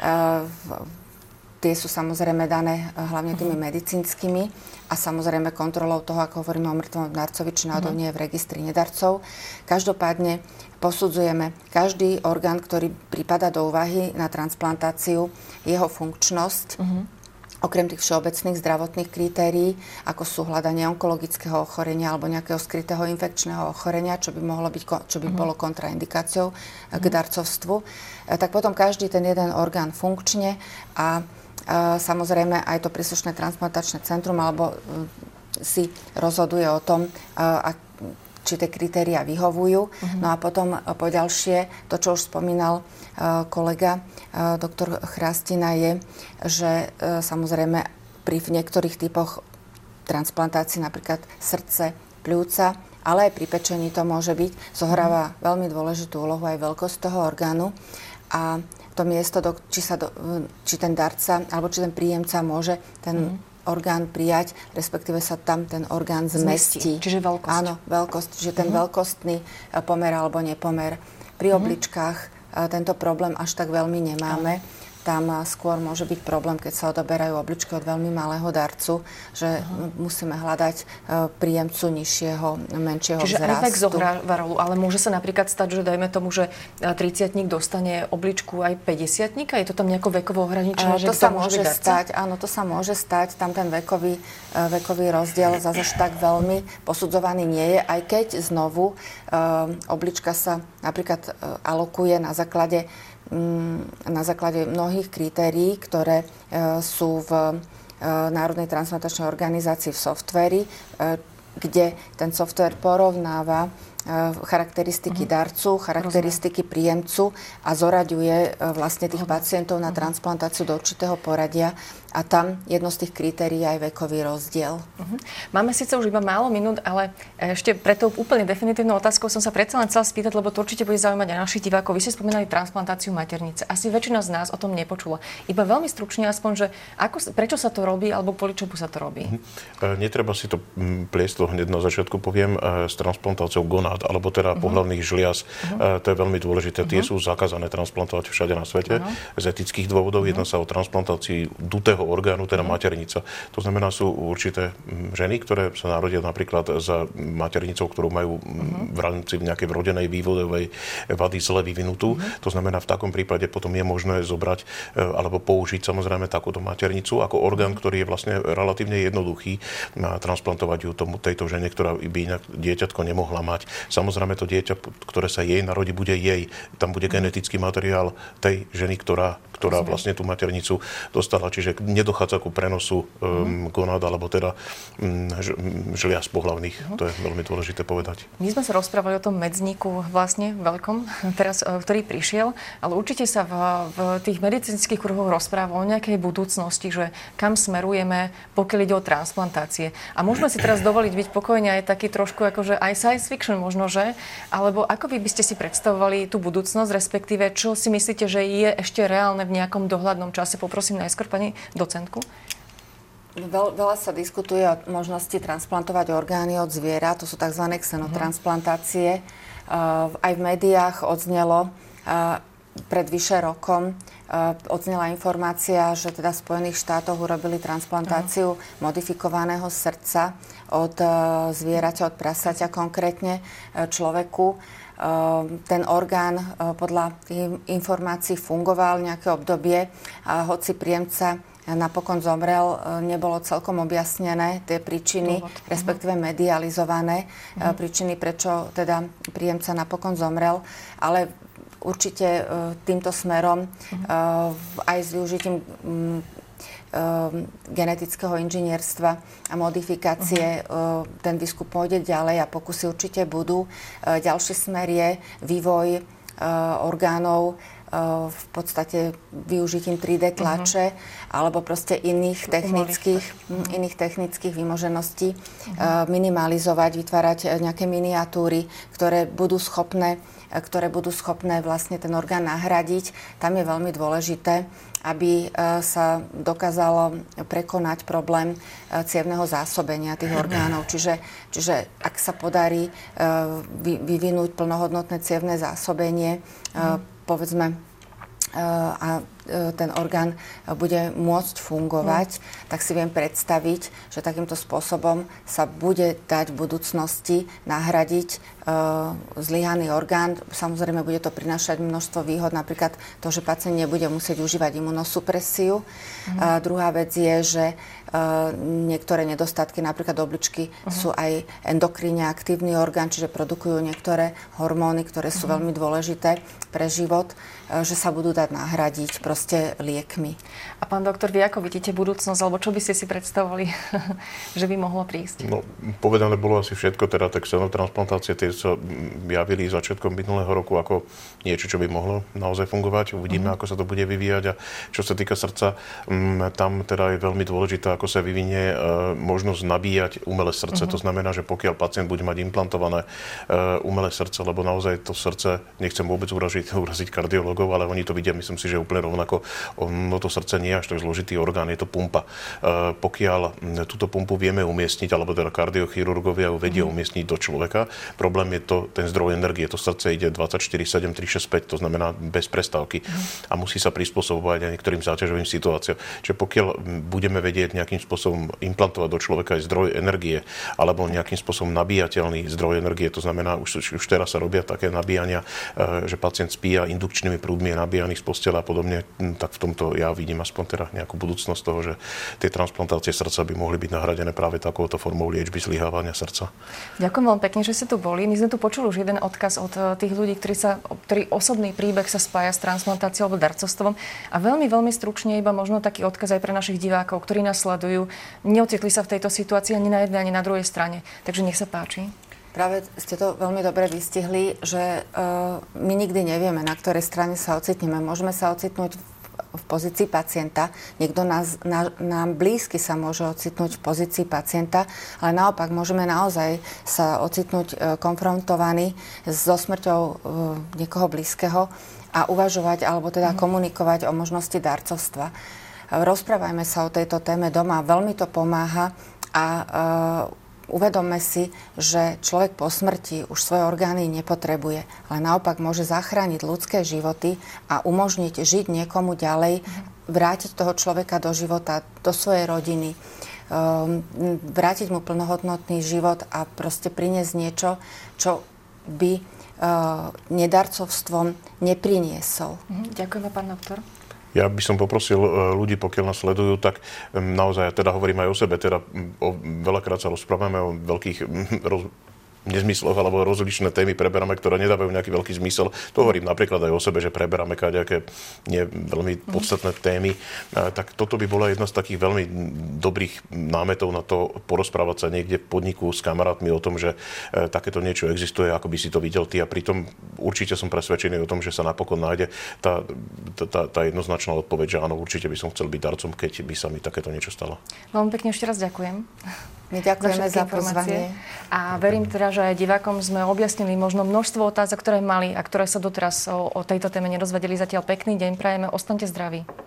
Tie sú samozrejme dané hlavne tými medicínskymi a samozrejme kontrolou toho, ako hovoríme o mŕtvom darcovi, či náhodou nie je v registri nedarcov. Každopádne posudzujeme každý orgán, ktorý prípada do úvahy na transplantáciu, jeho funkčnosť, okrem tých všeobecných zdravotných kritérií, ako sú hľadanie onkologického ochorenia alebo nejakého skrytého infekčného ochorenia, čo by bolo kontraindikáciou k darcovstvu, tak potom každý ten jeden orgán funkčne a samozrejme aj to príslušné transplantačné centrum alebo si rozhoduje o tom, či tie kritériá vyhovujú. No a potom poďalšie, to, čo už spomínal kolega doktor Chrastina, je, že samozrejme pri niektorých typoch transplantácií, napríklad srdce, pľúca, ale aj pri pečení to môže byť, zohráva veľmi dôležitú úlohu aj veľkosť toho orgánu. A to miesto, či ten darca alebo či ten príjemca môže ten orgán prijať, respektíve sa tam ten orgán zmestí. Čiže veľkosť. Áno, veľkosť. Čiže ten veľkostný pomer alebo nepomer pri obličkách tento problém až tak veľmi nemáme. Tam skôr môže byť problém, keď sa odoberajú obličky od veľmi malého darcu, že musíme hľadať príjemcu nižšieho, menšieho Čiže vzrastu. aj vek zohráva rolu, ale môže sa napríklad stať, že dajme tomu, že 30-tník dostane obličku aj 50-tníka? Je to tam nejako vekovo ohraničené? To sa môže stať, áno, to sa môže stať. Tam ten vekový rozdiel zase tak veľmi posudzovaný nie je, aj keď znovu oblička sa napríklad alokuje na základe mnohých kritérií, ktoré sú v Národnej transplantačnej organizácii v softveri, kde ten softvér porovnáva charakteristiky darcu, charakteristiky príjemcu a zoraďuje vlastne tých pacientov na transplantáciu do určitého poradia. A tam jedno z tých kritérií je aj vekový rozdiel. Máme síce už iba málo minút, ale ešte pre tou úplne definitívnou otázkou som sa predsa len chcela spýtať, lebo to určite bude zaujímať aj našich divákov. Vy ste spomínali transplantáciu maternice. Asi väčšina z nás o tom nepočula. Iba veľmi stručne aspoň, že prečo sa to robí, alebo kvôli čomu sa to robí? Netreba si to pliesť, to hneď na začiatku poviem, s transplantáciou gonád, alebo teda pohlavných žliaz. To je veľmi dôležité. Tie sú zakázané transplantovať všade na svete z etických dôvodov. Jedná sa o transplantácii dutého orgánu, teda maternica. To znamená, sú určité ženy, ktoré sa narodia napríklad za maternicou, ktorú majú v rámci nejakej vrodenej vývodovej vady zle vyvinutú. To znamená, v takom prípade potom je možné zobrať alebo použiť samozrejme takúto maternicu ako orgán, ktorý je vlastne relatívne jednoduchý, a transplantovať ju tejto žene, ktorá by inak dieťatko nemohla mať. Samozrejme, to dieťa, ktoré sa jej narodí, bude jej. Tam bude genetický materiál tej ženy, ktorá vlastne tú maternicu dostala. Čiže nedochádza ku prenosu gonád, alebo teda žliaz pohlavných. To je veľmi dôležité povedať. My sme sa rozprávali o tom medzníku vlastne veľkom, teraz, ktorý prišiel, ale určite sa v tých medicínskych kruhoch rozpráva o nejakej budúcnosti, že kam smerujeme, pokiaľ ide o transplantácie. A môžeme si teraz dovoliť byť pokojne aj taký trošku akože aj science fiction možno, že? Alebo ako vy by ste si predstavovali tú budúcnosť, respektíve čo si myslíte, že je ešte reálne v nejakom dohľadnom čase? Poprosím najskôr pani docentku. Veľa sa diskutuje o možnosti transplantovať orgány od zvierat, to sú tzv. Xenotransplantácie. Aj v médiách odznelo pred vyše rokom odznela informácia, že teda v Spojených štátoch urobili transplantáciu modifikovaného srdca od zvieraťa, od prasaťa konkrétne človeku. Ten orgán podľa informácií fungoval nejaké obdobie, a hoci príjemca napokon zomrel, nebolo celkom objasnené tie príčiny, respektíve medializované príčiny, prečo teda príjemca napokon zomrel, ale určite týmto smerom aj s využitím genetického inžinierstva a modifikácie ten výskum pôjde ďalej a pokusy určite budú. Ďalší smer je vývoj orgánov v podstate využitím 3D tlače alebo proste iných technických vymožeností minimalizovať, vytvárať nejaké miniatúry, ktoré budú schopné vlastne ten orgán nahradiť. Tam je veľmi dôležité, aby sa dokázalo prekonať problém cievneho zásobenia tých orgánov. Čiže ak sa podarí vyvinúť plnohodnotné cievne zásobenie, povedzme, a ten orgán bude môcť fungovať, tak si viem predstaviť, že takýmto spôsobom sa bude dať v budúcnosti nahradiť zlyhaný orgán. Samozrejme, bude to prinášať množstvo výhod, napríklad to, že pacient nebude musieť užívať imunosupresiu. Druhá vec je, že niektoré nedostatky, napríklad obličky, sú aj endokríne aktívny orgán, čiže produkujú niektoré hormóny, ktoré sú veľmi dôležité pre život, že sa budú dať nahradiť proste liekmi. A pán doktor, vy ako vidíte budúcnosť, alebo čo by ste si predstavovali, že by mohlo prísť? No, povedané bolo asi všetko, teda tak xenotransplantácie tie sa javili začiatkom minulého roku ako niečo, čo by mohlo naozaj fungovať. Uvidíme, ako sa to bude vyvíjať. A čo sa týka srdca, tam teda je veľmi dôležité, ako sa vyvinie možnosť nabíjať umelé srdce. To znamená, že pokiaľ pacient bude mať implantované umelé srdce, lebo naozaj to srdce, nechcem vôbec uraziť kardiologov, ale oni to vidia myslím si, že úplne rovnako. No to srdce nie je až tak zložitý orgán, je to pumpa. Pokiaľ túto pumpu vieme umiestniť, alebo teda kardiochirurgovia ju vedia umiestniť do človeka, problém je to ten zdroj energie. To srdce ide 24/7, 365, to znamená bez prestávky. A musí sa prispôsobovať aj niektorým záťažovým situáciám. Čiže pokiaľ budeme vedieť nejakým spôsobom implantovať do človeka aj zdroj energie, alebo nejakým spôsobom nabíjateľný zdroj energie, to znamená, už teraz sa robia také nabíjania, že pacient spí a indukčnými prúdmi je nabíjaný z postele a podobne, tak v tomto ja vidím aspoň teda nejakú budúcnosť toho, že tie transplantácie srdca by mohli byť nahradené práve takouto formou liečby zlyhávania srdca. Ďakujem veľmi pekne, že ste tu boli. My sme tu počuli už jeden odkaz od tých ľudí, ktorí osobný príbeh sa spája s transplantáciou alebo darcovstvom. A veľmi, veľmi stručne iba možno taký odkaz aj pre našich divákov, ktorí nás sledujú. Neocitli sa v tejto situácii ani na jednej, ani na druhej strane. Takže nech sa páči. Práve ste to veľmi dobre vystihli, že my nikdy nevieme, na ktorej strane sa ocitneme. Môžeme sa ocitnúť v pozícii pacienta. Niekto nám blízky sa môže ocitnúť v pozícii pacienta, ale naopak môžeme naozaj sa ocitnúť konfrontovaní so smrťou niekoho blízkeho a uvažovať, alebo teda komunikovať o možnosti darcovstva. Rozprávajme sa o tejto téme doma, veľmi to pomáha a uvedomme si, že človek po smrti už svoje orgány nepotrebuje, ale naopak môže zachrániť ľudské životy a umožniť žiť niekomu ďalej, vrátiť toho človeka do života, do svojej rodiny, vrátiť mu plnohodnotný život a proste priniesť niečo, čo by nedarcovstvom nepriniesol. Ďakujem, pán doktor. Ja by som poprosil ľudí, pokiaľ nás sledujú, tak naozaj, teda hovorím aj o sebe, teda veľakrát sa rozprávame o veľkých nezmysloch alebo rozličné témy preberáme, ktoré nedávajú nejaký veľký zmysel. To hovorím napríklad aj o sebe, že preberáme kadejaké nie veľmi podstatné témy. Tak toto by bola jedna z takých veľmi dobrých námetov na to porozprávať sa niekde v podniku s kamarátmi o tom, že takéto niečo existuje, ako by si to videl ty. A pritom určite som presvedčený o tom, že sa napokon nájde tá jednoznačná odpoveď, že áno, určite by som chcel byť darcom, keď by sa mi takéto niečo stalo. Veľmi pekne ešte raz ďakujem. My ďakujeme za pozvanie. A verím teda, že aj divákom sme objasnili možno množstvo otázok, ktoré mali a ktoré sa doteraz o tejto téme nedozvedeli. Zatiaľ pekný deň prajeme. Ostaňte zdraví.